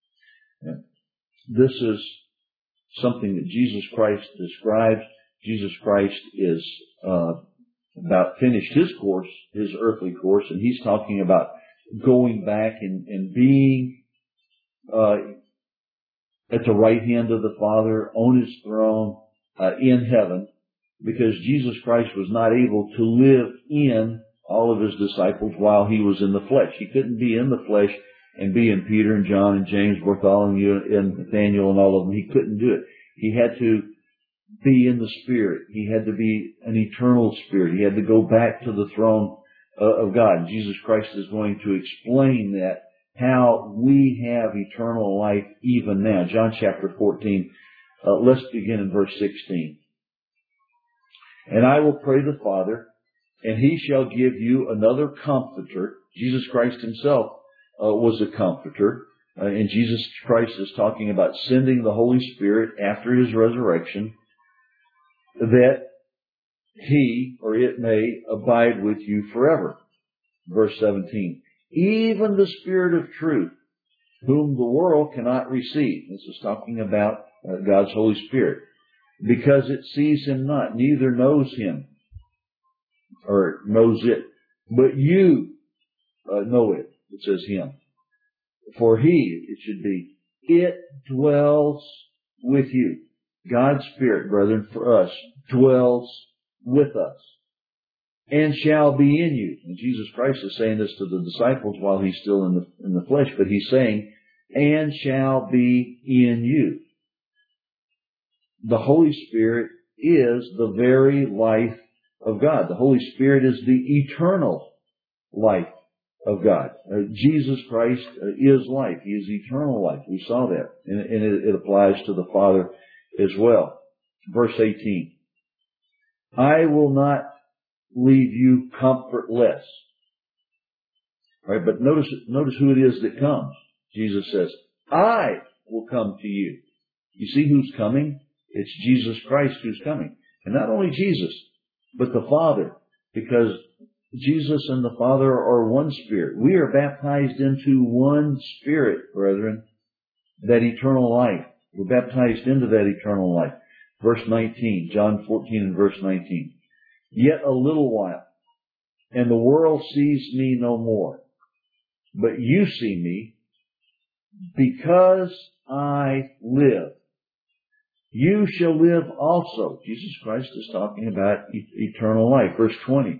Speaker 1: This is something that Jesus Christ describes. Jesus Christ is about finished his course, his earthly course, and he's talking about going back and being at the right hand of the Father, on his throne, in heaven, because Jesus Christ was not able to live in all of his disciples while he was in the flesh. He couldn't be in the flesh and be in Peter and John and James, Bartholomew and Nathaniel and all of them. He couldn't do it. He had to be in the Spirit. He had to be an eternal Spirit. He had to go back to the throne of God. And Jesus Christ is going to explain that, how we have eternal life even now. John chapter 14. Let's begin in verse 16. And I will pray the Father, and he shall give you another comforter. Jesus Christ himself was a comforter. And Jesus Christ is talking about sending the Holy Spirit after his resurrection, that he, or it may, abide with you forever. Verse 17. Even the Spirit of truth, whom the world cannot receive. This is talking about God's Holy Spirit. Because it sees him not, neither knows him, or knows it. But you know it. It says him. For he, it should be, it dwells with you. God's Spirit, brethren, for us, dwells with us, and shall be in you. And Jesus Christ is saying this to the disciples while he's still in the flesh, but he's saying, and shall be in you. The Holy Spirit is the very life of God. The Holy Spirit is the eternal life of God. Jesus Christ is life. He is eternal life. We saw that. And it applies to the Father as well. Verse 18. I will not leave you comfortless. All right, but notice who it is that comes. Jesus says, I will come to you. You see who's coming? It's Jesus Christ who's coming. And not only Jesus, but the Father. Because Jesus and the Father are one Spirit. We are baptized into one Spirit, brethren. That eternal life. We're baptized into that eternal life. Verse 19, John 14 and verse 19. Yet a little while, and the world sees me no more. But you see me, because I live. You shall live also. Jesus Christ is talking about eternal life. Verse 20.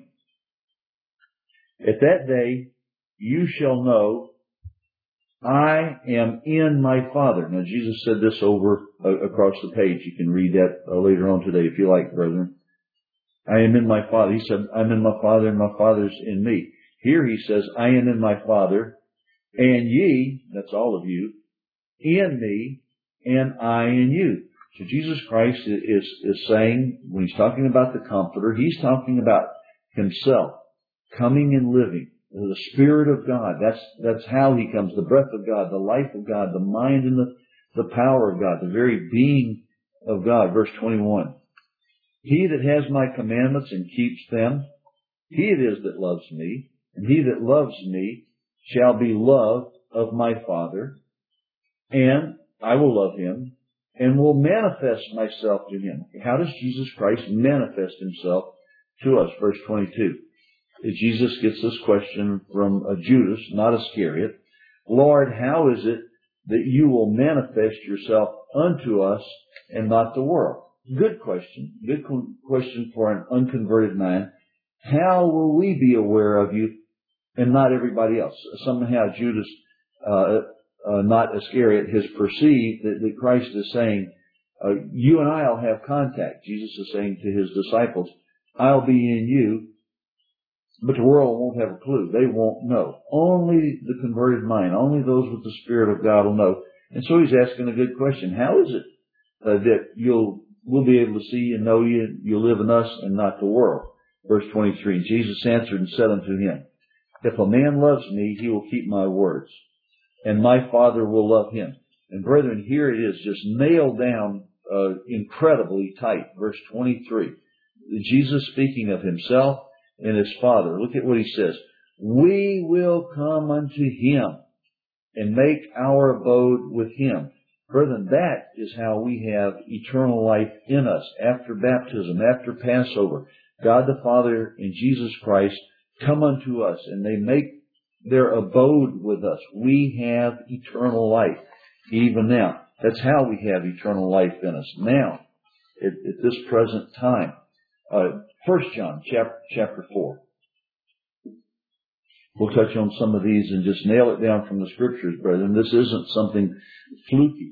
Speaker 1: At that day, you shall know I am in my Father. Now, Jesus said this over across the page. You can read that later on today if you like, brethren. I am in my Father. He said, I'm in my Father and my Father's in me. Here he says, I am in my Father, and ye, that's all of you, in me, and I in you. So Jesus Christ is saying, when he's talking about the Comforter, he's talking about himself coming and living. The Spirit of God. That's how he comes. The breath of God, the life of God, the mind and the power of God, the very being of God. Verse 21. He that has my commandments and keeps them, he it is that loves me, and he that loves me shall be loved of my Father, and I will love him, and will manifest myself to him. How does Jesus Christ manifest himself to us? Verse 22. Jesus gets this question from Judas, not Iscariot. Lord, how is it that you will manifest yourself unto us and not the world? Good question. Good question for an unconverted man. How will we be aware of you and not everybody else? Somehow Judas, not Iscariot, has perceived that Christ is saying, you and I will have contact. Jesus is saying to his disciples, I'll be in you, but the world won't have a clue. They won't know. Only the converted mind, only those with the Spirit of God will know. And so he's asking a good question. How is it that we'll be able to see and know you, you live in us and not the world? Verse 23, Jesus answered and said unto him, if a man loves me, he will keep my words, and my Father will love him, And brethren, here it is just nailed down incredibly tight. Verse 23. Jesus speaking of himself and his Father. Look at what he says. We will come unto him and make our abode with him. Brethren, that is how we have eternal life in us. After baptism, after Passover, God the Father and Jesus Christ come unto us and they make their abode with us. We have eternal life even now. That's how we have eternal life in us now, at this present time. 1 John chapter 4. We'll touch on some of these and just nail it down from the Scriptures, brethren. This isn't something fluky.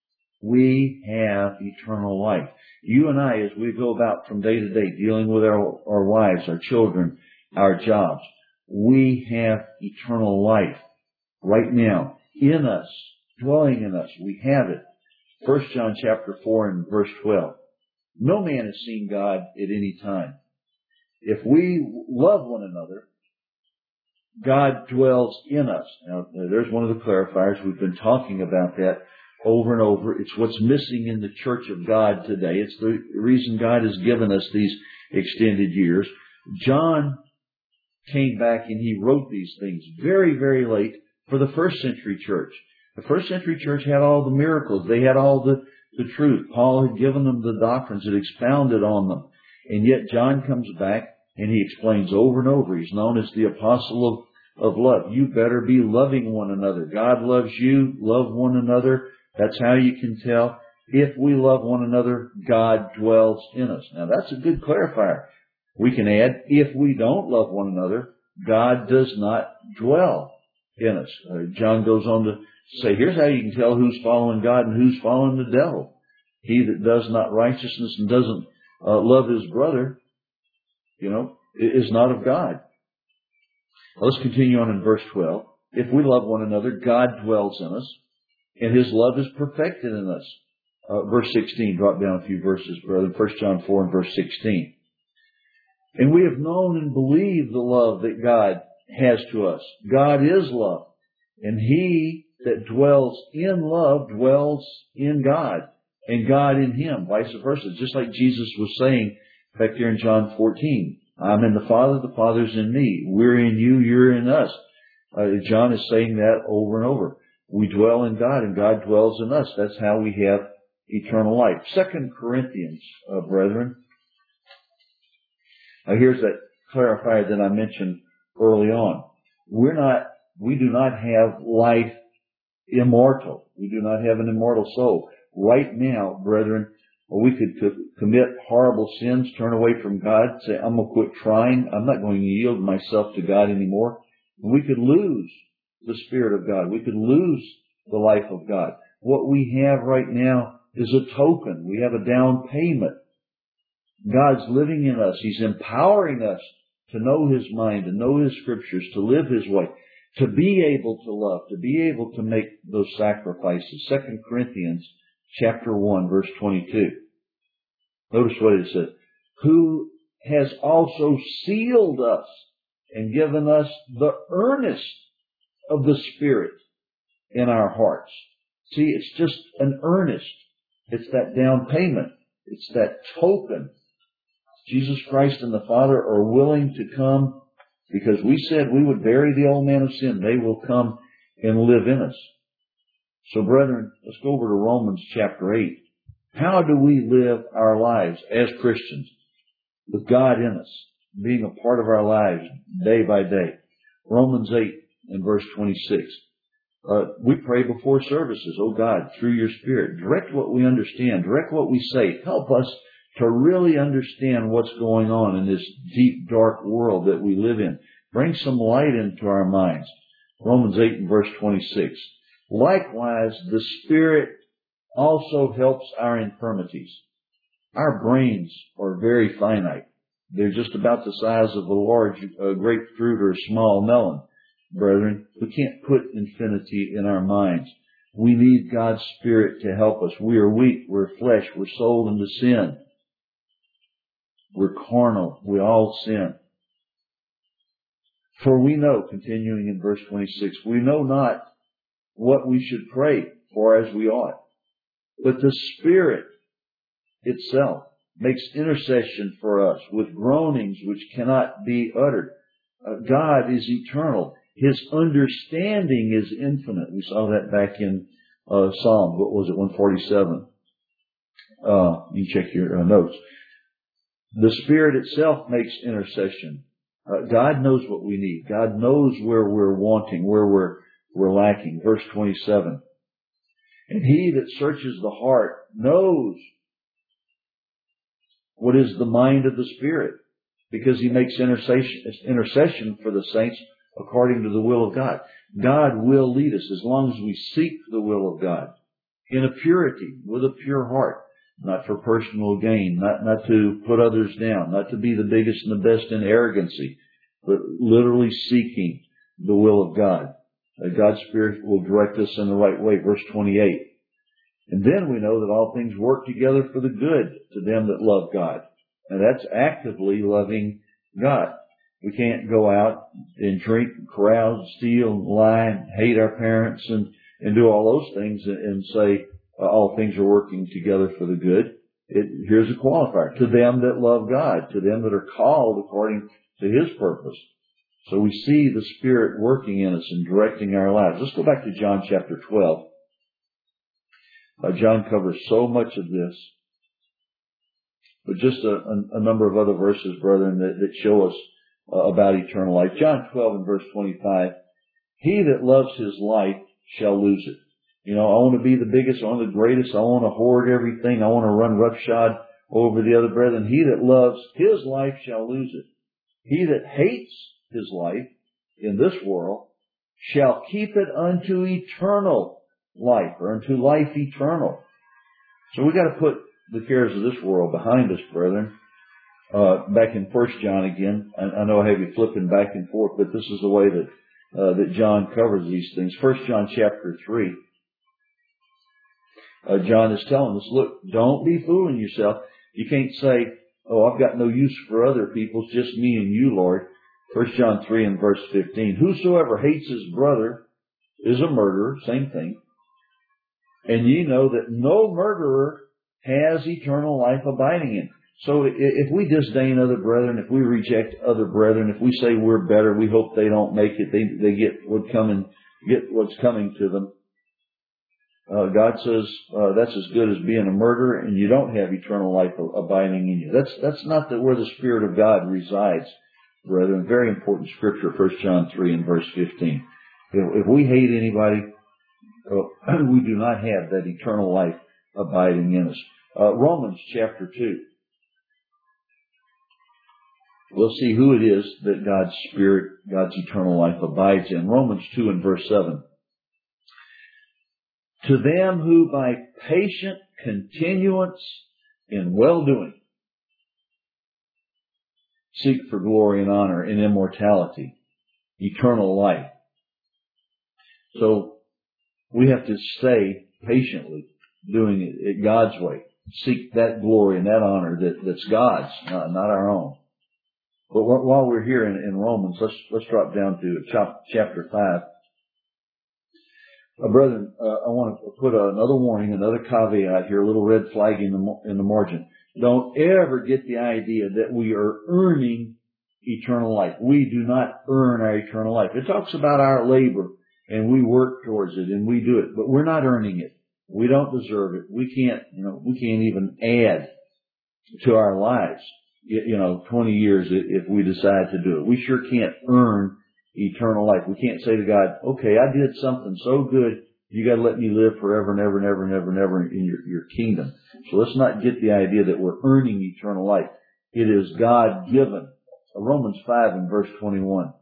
Speaker 1: We have eternal life. You and I, as we go about from day to day, dealing with our wives, our children, our jobs, we have eternal life right now in us, dwelling in us. We have it. 1 John chapter 4 and verse 12. No man has seen God at any time. If we love one another, God dwells in us. Now, there's one of the clarifiers. We've been talking about that over and over. It's what's missing in the church of God today. It's the reason God has given us these extended years. John came back and he wrote these things very, very late for the first century church. The first century church had all the miracles. They had all the truth. Paul had given them the doctrines that expounded on them. And yet John comes back and he explains over and over. He's known as the apostle of love. You better be loving one another. God loves you. Love one another. That's how you can tell. If we love one another, God dwells in us. Now that's a good clarifier. We can add, if we don't love one another, God does not dwell in us. John goes on to say, here's how you can tell who's following God and who's following the devil. He that does not righteousness and doesn't love his brother, is not of God. Let's continue on in verse 12. If we love one another, God dwells in us, and his love is perfected in us. Verse 16, drop down a few verses, brother. 1 John 4 and verse 16. And we have known and believed the love that God has to us. God is love, and he that dwells in love dwells in God, and God in him, vice versa. Just like Jesus was saying back there in John 14. I'm in the Father's in me. We're in you, you're in us. John is saying that over and over. We dwell in God and God dwells in us. That's how we have eternal life. 2 Corinthians, brethren. Here's that clarifier that I mentioned early on. We do not have life immortal. We do not have an immortal soul. Right now, brethren, we could commit horrible sins, turn away from God, say, I'm going to quit trying. I'm not going to yield myself to God anymore. And we could lose the Spirit of God. We could lose the life of God. What we have right now is a token. We have a down payment. God's living in us. He's empowering us to know His mind, to know His Scriptures, to live His way, to be able to love, to be able to make those sacrifices. 2 Corinthians chapter 1, verse 22. Notice what it says. Who has also sealed us and given us the earnest of the Spirit in our hearts. See, it's just an earnest. It's that down payment. It's that token. Jesus Christ and the Father are willing to come because we said we would bury the old man of sin. They will come and live in us. So, brethren, let's go over to Romans chapter 8. How do we live our lives as Christians with God in us, being a part of our lives day by day? Romans 8 and verse 26. We pray before services. Oh God, through your Spirit, direct what we understand, direct what we say. Help us to really understand what's going on in this deep, dark world that we live in. Bring some light into our minds. Romans 8 and verse 26. Likewise, the Spirit also helps our infirmities. Our brains are very finite. They're just about the size of a large grapefruit or a small melon. Brethren, we can't put infinity in our minds. We need God's Spirit to help us. We are weak. We're flesh. We're sold into sin. We're carnal. We all sin. For we know, continuing in verse 26, we know not what we should pray for as we ought. But the Spirit itself makes intercession for us with groanings which cannot be uttered. God is eternal. His understanding is infinite. We saw that back in Psalm, what was it, 147? You can check your notes. The Spirit itself makes intercession. God knows what we need. God knows where we're wanting, where we're lacking. Verse 27. And He that searches the heart knows what is the mind of the Spirit, because He makes intercession for the saints according to the will of God. God will lead us as long as we seek the will of God in a purity, with a pure heart, not for personal gain, not to put others down, not to be the biggest and the best in arrogancy, but literally seeking the will of God. God's Spirit will direct us in the right way. Verse 28. And then we know that all things work together for the good to them that love God. And that's actively loving God. We can't go out and drink, carouse, steal, lie, hate our parents, and do all those things and say all things are working together for the good. Here's a qualifier. To them that love God, to them that are called according to His purpose. So we see the Spirit working in us and directing our lives. Let's go back to John chapter 12. John covers so much of this. But just a number of other verses, brethren, that show us about eternal life. John 12 and verse 25. He that loves his life shall lose it. You know, I want to be the biggest, I want the greatest, I want to hoard everything, I want to run roughshod over the other brethren. He that loves his life shall lose it. He that hates his life in this world shall keep it unto eternal life, or unto life eternal. So we got to put the cares of this world behind us, brethren. Back in 1 John again, I know I have you flipping back and forth, but this is the way that John covers these things. 1 John chapter 3. John is telling us, look, don't be fooling yourself. You can't say, oh, I've got no use for other people, it's just me and you, Lord. 1 John 3 and verse 15. Whosoever hates his brother is a murderer, same thing. And ye know that no murderer has eternal life abiding in. So if we disdain other brethren, if we reject other brethren, if we say we're better, we hope they don't make it, they get what's coming to them. God says that's as good as being a murderer, and you don't have eternal life abiding in you. That's not where the Spirit of God resides, brethren. Very important scripture, 1 John 3 and verse 15. If we hate anybody, we do not have that eternal life abiding in us. Romans chapter 2. We'll see who it is that God's Spirit, God's eternal life abides in. Romans 2 and verse 7. To them who by patient continuance in well-doing seek for glory and honor and immortality, eternal life. So we have to stay patiently doing it God's way. Seek that glory and that honor that's God's, not our own. But while we're here in Romans, let's drop down to chapter 5. Brethren, I want to put another warning, another caveat here, a little red flag in the margin. Don't ever get the idea that we are earning eternal life. We do not earn our eternal life. It talks about our labor, and we work towards it, and we do it, but we're not earning it. We don't deserve it. We can't even add to our lives, 20 years if we decide to do it. We sure can't earn eternal life. We can't say to God, okay, I did something so good, you got to let me live forever and ever and ever and ever and ever in your kingdom. So let's not get the idea that we're earning eternal life. It is God given. Romans 5 and verse 21.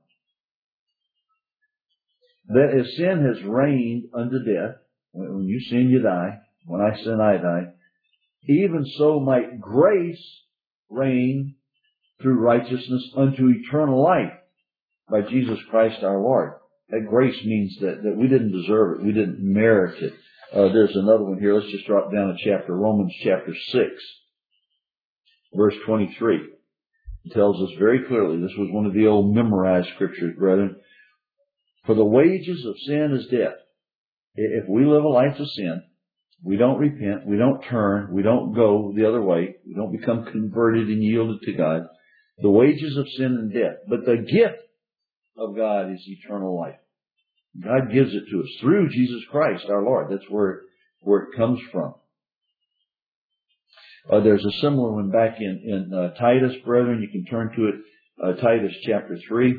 Speaker 1: That as sin has reigned unto death, when you sin you die, when I sin I die, even so might grace reign through righteousness unto eternal life by Jesus Christ our Lord. That grace means that we didn't deserve it. We didn't merit it. There's another one here. Let's just drop down a Romans chapter 6, verse 23. It tells us very clearly, this was one of the old memorized scriptures, brethren. For the wages of sin is death, if we live a life of sin, we don't repent, we don't turn, we don't go the other way, we don't become converted and yielded to God, the wages of sin and death. But the gift of God is eternal life. God gives it to us through Jesus Christ our Lord. That's where it comes from. There's a similar one back in Titus, brethren. You can turn to it, Titus chapter 3.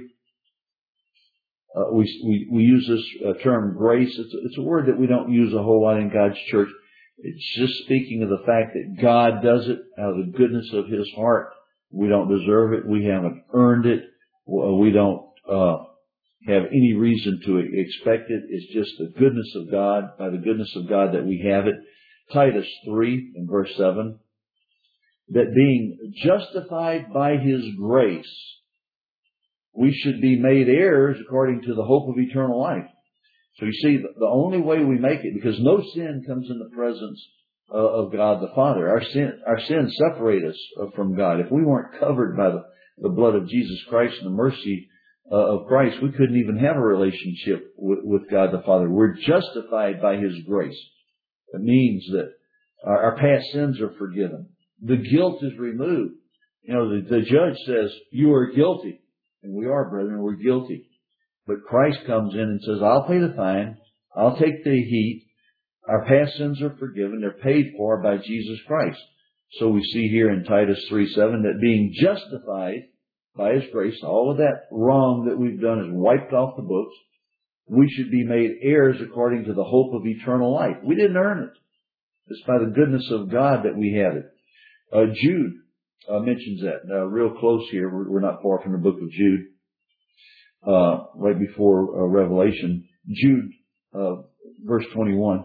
Speaker 1: We use this term grace. It's a word that we don't use a whole lot in God's church. It's just speaking of the fact that God does it out of the goodness of His heart. We don't deserve it. We haven't earned it. We don't have any reason to expect it. It's just the goodness of God, by the goodness of God that we have it. Titus 3 and verse 7, that being justified by His grace, we should be made heirs according to the hope of eternal life. So you see, the only way we make it, because no sin comes in the presence of God the Father. Our sins separate us from God. If we weren't covered by the blood of Jesus Christ and the mercy of Christ, we couldn't even have a relationship with God the Father. We're justified by His grace. It means that our past sins are forgiven. The guilt is removed. You know, the judge says, you are guilty. And we are, brethren, we're guilty. But Christ comes in and says, I'll pay the fine. I'll take the heat. Our past sins are forgiven. They're paid for by Jesus Christ. So we see here in Titus 3:7 that being justified by His grace, all of that wrong that we've done is wiped off the books. We should be made heirs according to the hope of eternal life. We didn't earn it. It's by the goodness of God that we have it. Jude mentions that real close here. We're not far from the book of Jude, right before Revelation. Jude, verse 21.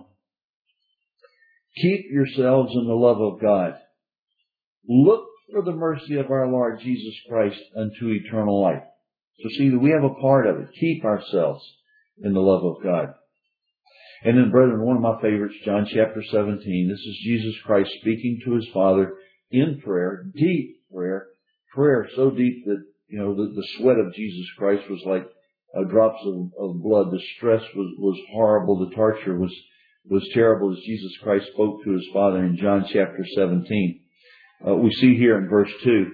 Speaker 1: Keep yourselves in the love of God. Look for the mercy of our Lord Jesus Christ unto eternal life. So see that we have a part of it. Keep ourselves in the love of God. And then, brethren, one of my favorites, John chapter 17. This is Jesus Christ speaking to His Father in prayer, deep prayer. Prayer so deep that, you know, the sweat of Jesus Christ was like drops of blood. The stress was horrible. The torture was terrible as Jesus Christ spoke to His Father in John chapter 17. We see here in verse 2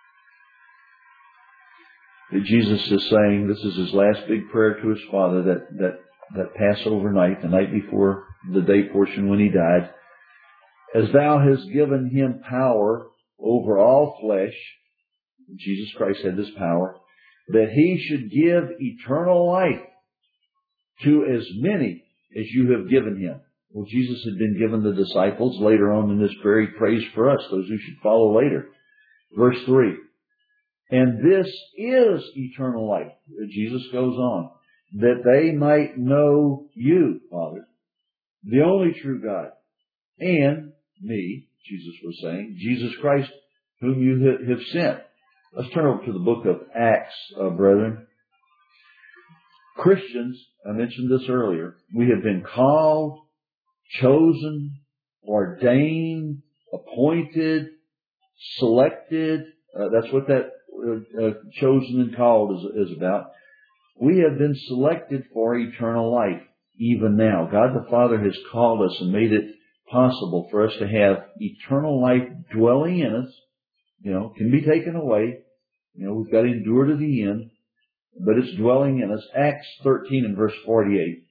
Speaker 1: that Jesus is saying, this is His last big prayer to His Father, that Passover night, the night before the day portion when He died. As Thou hast given Him power over all flesh, Jesus Christ had this power, that He should give eternal life to as many as You have given Him. Well, Jesus had been given the disciples. Later on in this prayer, He prays for us, those who should follow later. Verse 3. And this is eternal life. Jesus goes on. That they might know You, Father, the only true God, and me, Jesus was saying, Jesus Christ, whom You have sent. Let's turn over to the book of Acts, brethren. Christians, I mentioned this earlier, we have been called, chosen, ordained, appointed, selected. That's what that chosen and called is about. We have been selected for eternal life, even now. God the Father has called us and made it possible for us to have eternal life dwelling in us. You know, can be taken away. You know, we've got to endure to the end, but it's dwelling in us. Acts 13 and verse 48.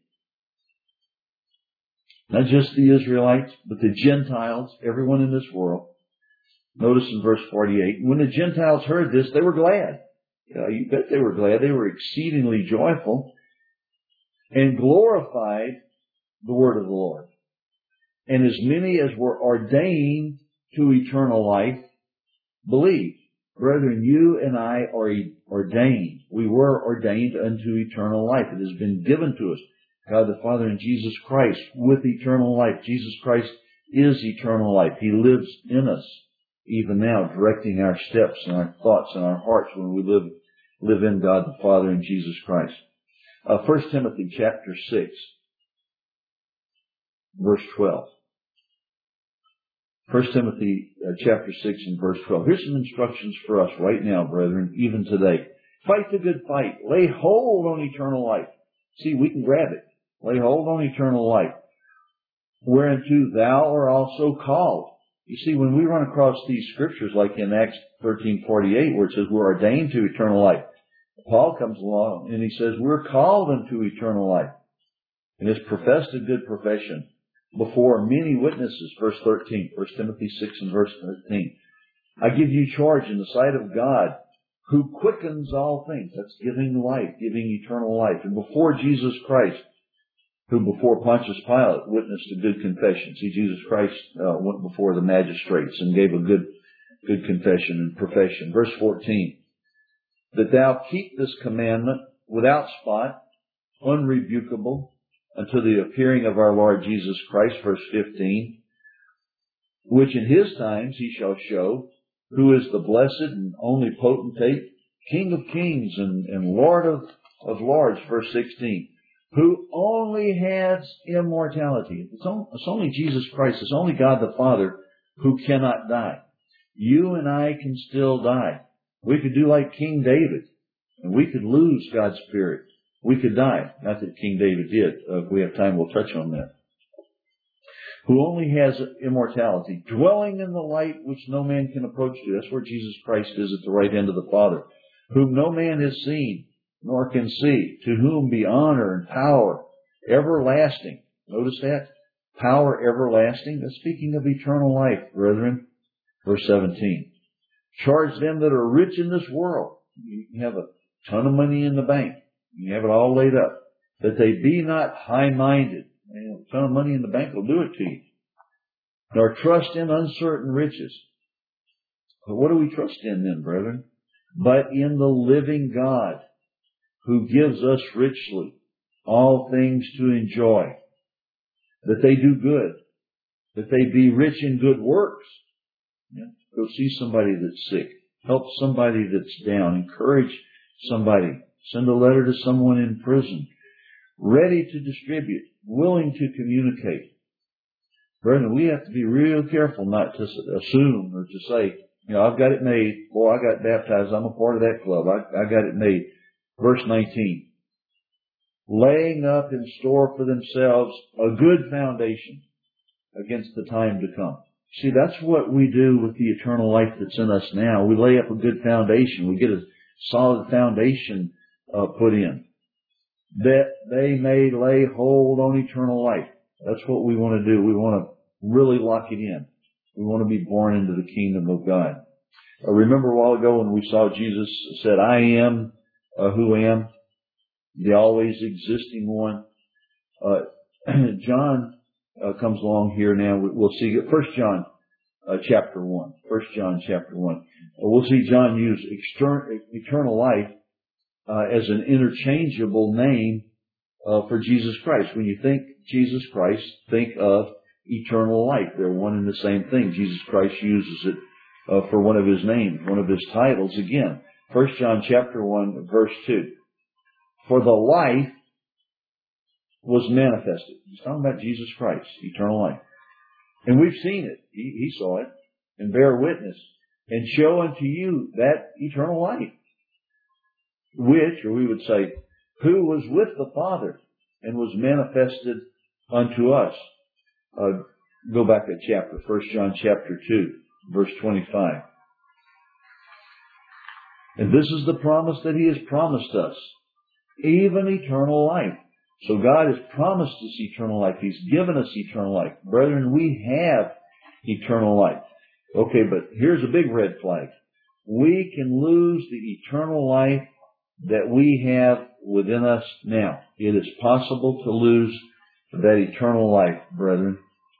Speaker 1: Not just the Israelites, but the Gentiles, everyone in this world. Notice in verse 48, when the Gentiles heard this, they were glad. You bet they were glad. They were exceedingly joyful and glorified the word of the Lord. And as many as were ordained to eternal life believed. Brethren, you and I are ordained. We were ordained unto eternal life. It has been given to us. God the Father and Jesus Christ with eternal life. Jesus Christ is eternal life. He lives in us even now, directing our steps and our thoughts and our hearts when we live in God the Father and Jesus Christ. 1 Timothy chapter 6, verse 12. 1 Timothy chapter 6 and verse 12. Here's some instructions for us right now, brethren, even today. Fight the good fight. Lay hold on eternal life. See, we can grab it. Lay hold on eternal life, whereunto thou art also called. You see, when we run across these scriptures, like in Acts 13:48, where it says we're ordained to eternal life, Paul comes along and he says we're called unto eternal life, and has professed a good profession before many witnesses. Verse 13, 1 Timothy 6 and verse 13. I give you charge in the sight of God, who quickens all things. That's giving life, giving eternal life. And before Jesus Christ, who before Pontius Pilate witnessed a good confession. See, Jesus Christ went before the magistrates and gave a good confession and profession. Verse 14. That thou keep this commandment without spot, unrebukable, until the appearing of our Lord Jesus Christ. Verse 15. Which in his times he shall show, who is the blessed and only potentate, King of kings and Lord of lords. Verse 16. Who only has immortality. It's only Jesus Christ. It's only God the Father who cannot die. You and I can still die. We could do like King David, and we could lose God's Spirit. We could die. Not that King David did. If we have time, we'll touch on that. Who only has immortality, dwelling in the light which no man can approach to. That's where Jesus Christ is, at the right hand of the Father. Whom no man has seen, nor can see, to whom be honor and power everlasting. Notice that? Power everlasting. That's speaking of eternal life, brethren. Verse 17. Charge them that are rich in this world. You have a ton of money in the bank. You have it all laid up. That they be not high-minded. A ton of money in the bank will do it to you. Nor trust in uncertain riches. But what do we trust in then, brethren? But in the living God, who gives us richly all things to enjoy, that they do good, that they be rich in good works. Yeah. Go see somebody that's sick, help somebody that's down, encourage somebody, send a letter to someone in prison, ready to distribute, willing to communicate. Brethren, we have to be real careful not to assume or to say, I've got it made. Boy, I got baptized. I'm a part of that club. I got it made. Verse 19, laying up in store for themselves a good foundation against the time to come. See, that's what we do with the eternal life that's in us now. We lay up a good foundation. We get a solid foundation put in, that they may lay hold on eternal life. That's what we want to do. We want to really lock it in. We want to be born into the kingdom of God. Remember a while ago when we saw Jesus said, I am who am, the always existing one. John comes along here now. We'll see 1 John chapter 1. 1 John chapter 1. We'll see John use eternal life as an interchangeable name for Jesus Christ. When you think Jesus Christ, think of eternal life. They're one and the same thing. Jesus Christ uses it for one of his names, one of his titles. Again, 1 John chapter 1, verse 2. For the life was manifested. He's talking about Jesus Christ, eternal life. And we've seen it. He saw it. And bear witness. And show unto you that eternal life. Which, or we would say, who was with the Father and was manifested unto us. Go back a chapter, 1 John chapter 2, verse 25. And this is the promise that he has promised us, even eternal life. So God has promised us eternal life. He's given us eternal life. Brethren, we have eternal life. Okay, but here's a big red flag. We can lose the eternal life that we have within us now. It is possible to lose that eternal life, brethren.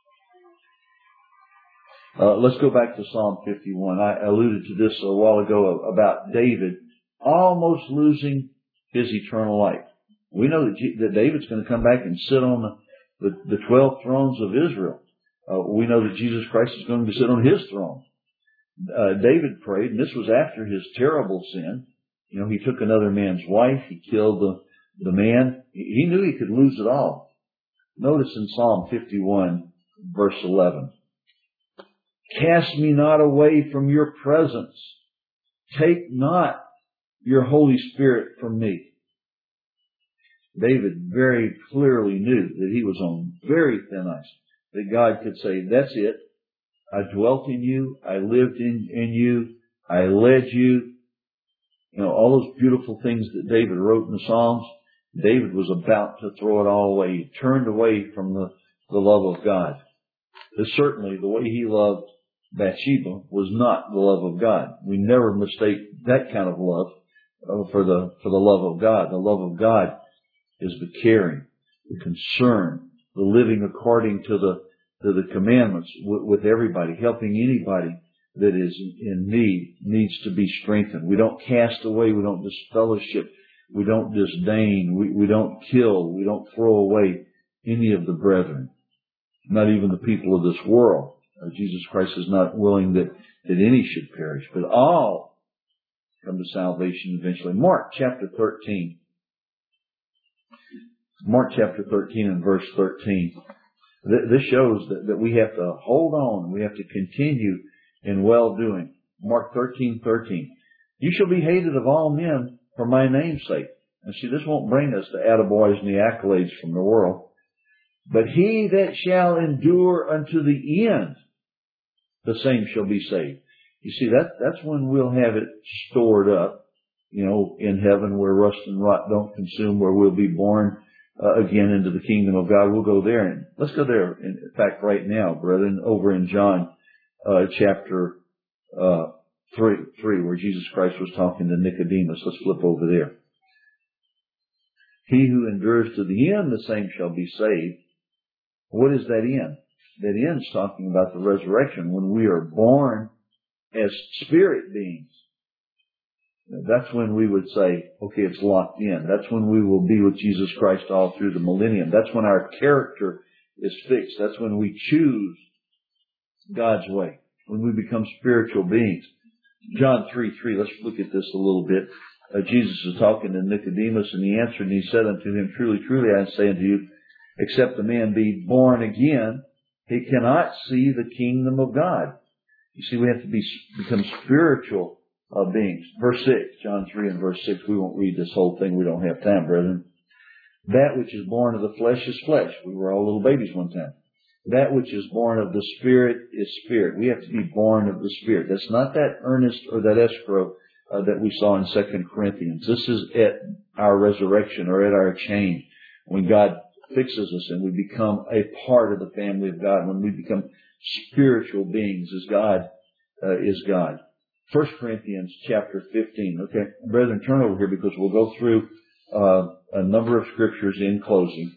Speaker 1: Let's go back to Psalm 51. I alluded to this a while ago about David almost losing his eternal life. We know that David's going to come back and sit on the 12 thrones of Israel. We know that Jesus Christ is going to sit on his throne. David prayed, and this was after his terrible sin. He took another man's wife. He killed the man. He knew he could lose it all. Notice in Psalm 51, verse 11. Cast me not away from your presence. Take not your Holy Spirit from me. David very clearly knew that he was on very thin ice. That God could say, that's it. I dwelt in you. I lived in you. I led you. You know, all those beautiful things that David wrote in the Psalms, David was about to throw it all away. He turned away from the love of God. But certainly the way he loved Bathsheba was not the love of God. We never mistake that kind of love for the love of God. The love of God is the caring, the concern, the living according to the commandments with everybody, helping anybody that is in need, needs to be strengthened. We don't cast away, we don't disfellowship, we don't disdain, we don't kill, we don't throw away any of the brethren, not even the people of this world. Jesus Christ is not willing that any should perish, but all come to salvation eventually. Mark chapter 13. Mark chapter 13 and verse 13. This shows that we have to hold on. We have to continue in well-doing. Mark 13:13. You shall be hated of all men for my name's sake. And see, this won't bring us the attaboys and the accolades from the world. But he that shall endure unto the end, the same shall be saved. You see, that's when we'll have it stored up, you know, in heaven where rust and rot don't consume, where we'll be born again into the kingdom of God. We'll go there. And let's go there, in fact, right now, brethren, over in John chapter 3, where Jesus Christ was talking to Nicodemus. Let's flip over there. He who endures to the end, the same shall be saved. What is that end? That end's talking about the resurrection, when we are born as spirit beings. That's when we would say, okay, it's locked in. That's when we will be with Jesus Christ all through the millennium. That's when our character is fixed. That's when we choose God's way, when we become spiritual beings. John 3:3, let's look at this a little bit. Jesus is talking to Nicodemus, and he answered and he said unto him, truly, truly, I say unto you, except a man be born again, he cannot see the kingdom of God. You see, we have to become spiritual beings. Verse 6, John 3 and verse 6. We won't read this whole thing. We don't have time, brethren. That which is born of the flesh is flesh. We were all little babies one time. That which is born of the Spirit is spirit. We have to be born of the Spirit. That's not that earnest or that escrow that we saw in 2 Corinthians. This is at our resurrection or at our change, when God fixes us and we become a part of the family of God, when we become spiritual beings as God is God. 1 Corinthians chapter 15. Okay, brethren, turn over here because we'll go through a number of scriptures in closing.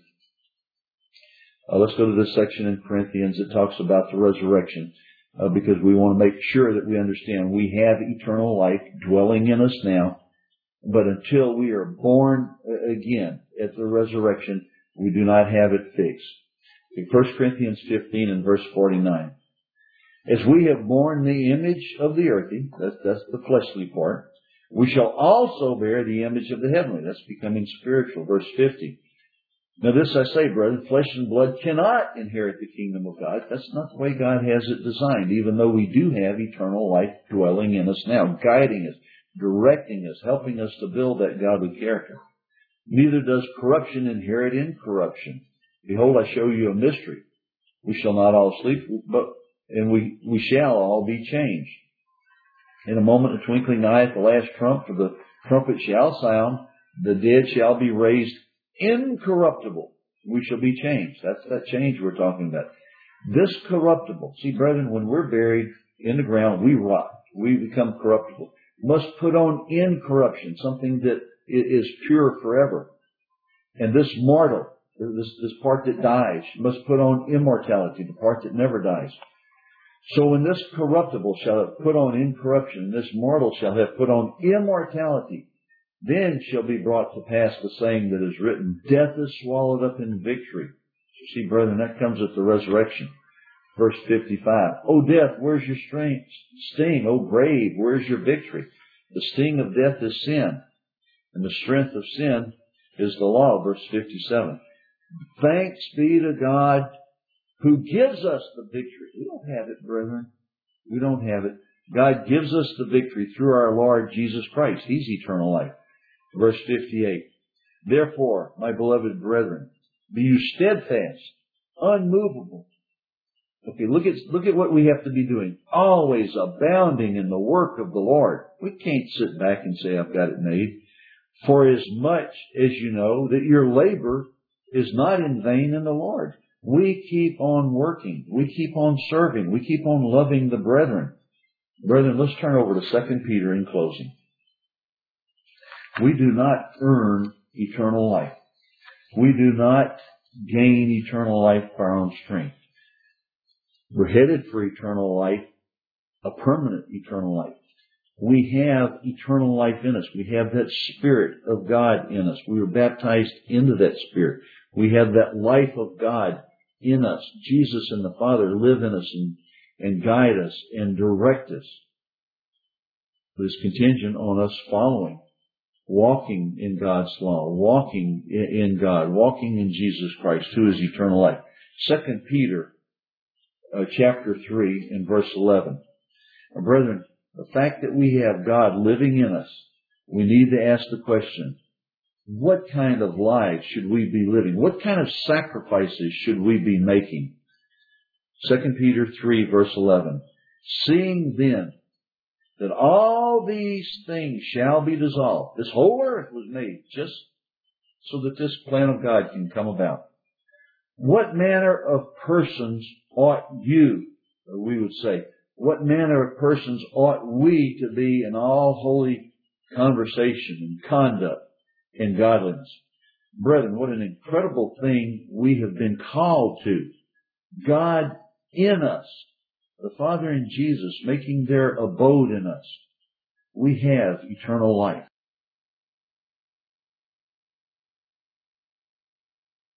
Speaker 1: Let's go to this section in Corinthians that talks about the resurrection because we want to make sure that we understand we have eternal life dwelling in us now, but until we are born again at the resurrection, we do not have it fixed. In 1 Corinthians 15 and verse 49. As we have borne the image of the earthy, that's the fleshly part, we shall also bear the image of the heavenly. That's becoming spiritual. Verse 50. Now this I say, brethren, flesh and blood cannot inherit the kingdom of God. That's not the way God has it designed, even though we do have eternal life dwelling in us now, guiding us, directing us, helping us to build that godly character. Neither does corruption inherit incorruption. Behold, I show you a mystery. We shall not all sleep, and we shall all be changed. In a moment, a twinkling eye at the last trump, for the trumpet shall sound, the dead shall be raised incorruptible. We shall be changed. That's that change we're talking about. This corruptible. See, brethren, when we're buried in the ground, we rot. We become corruptible. Must put on incorruption, something that is pure forever. And this mortal, this part that dies, must put on immortality, the part that never dies. So when this corruptible shall have put on incorruption, and this mortal shall have put on immortality, then shall be brought to pass the saying that is written, death is swallowed up in victory. So see, brethren, that comes at the resurrection. Verse 55. O death, where's your sting? O grave, where's your victory? The sting of death is sin, and the strength of sin is the law. Verse 57. Thanks be to God who gives us the victory. We don't have it, brethren. We don't have it. God gives us the victory through our Lord Jesus Christ. He's eternal life. Verse 58. Therefore, my beloved brethren, be you steadfast, unmovable. Okay, look at what we have to be doing. Always abounding in the work of the Lord. We can't sit back and say, I've got it made. For as much as you know that your labor is not in vain in the Lord. We keep on working. We keep on serving. We keep on loving the brethren. Brethren, let's turn over to 2 Peter in closing. We do not earn eternal life. We do not gain eternal life by our own strength. We're headed for eternal life, a permanent eternal life. We have eternal life in us. We have that Spirit of God in us. We were baptized into that Spirit. We have that life of God in us. Jesus and the Father live in us and guide us and direct us. But it's contingent on us following, walking in God's law, walking in God, walking in Jesus Christ, who is eternal life. 2 Peter chapter 3 and verse 11. Brethren, the fact that we have God living in us, we need to ask the question, what kind of lives should we be living? What kind of sacrifices should we be making? 2 Peter 3 verse 11. Seeing then that all these things shall be dissolved. This whole earth was made just so that this plan of God can come about. What manner of persons ought you, or we would say, what manner of persons ought we to be in all holy conversation and conduct and godliness? Brethren, what an incredible thing we have been called to. God in us, the Father and Jesus making their abode in us. We have eternal life.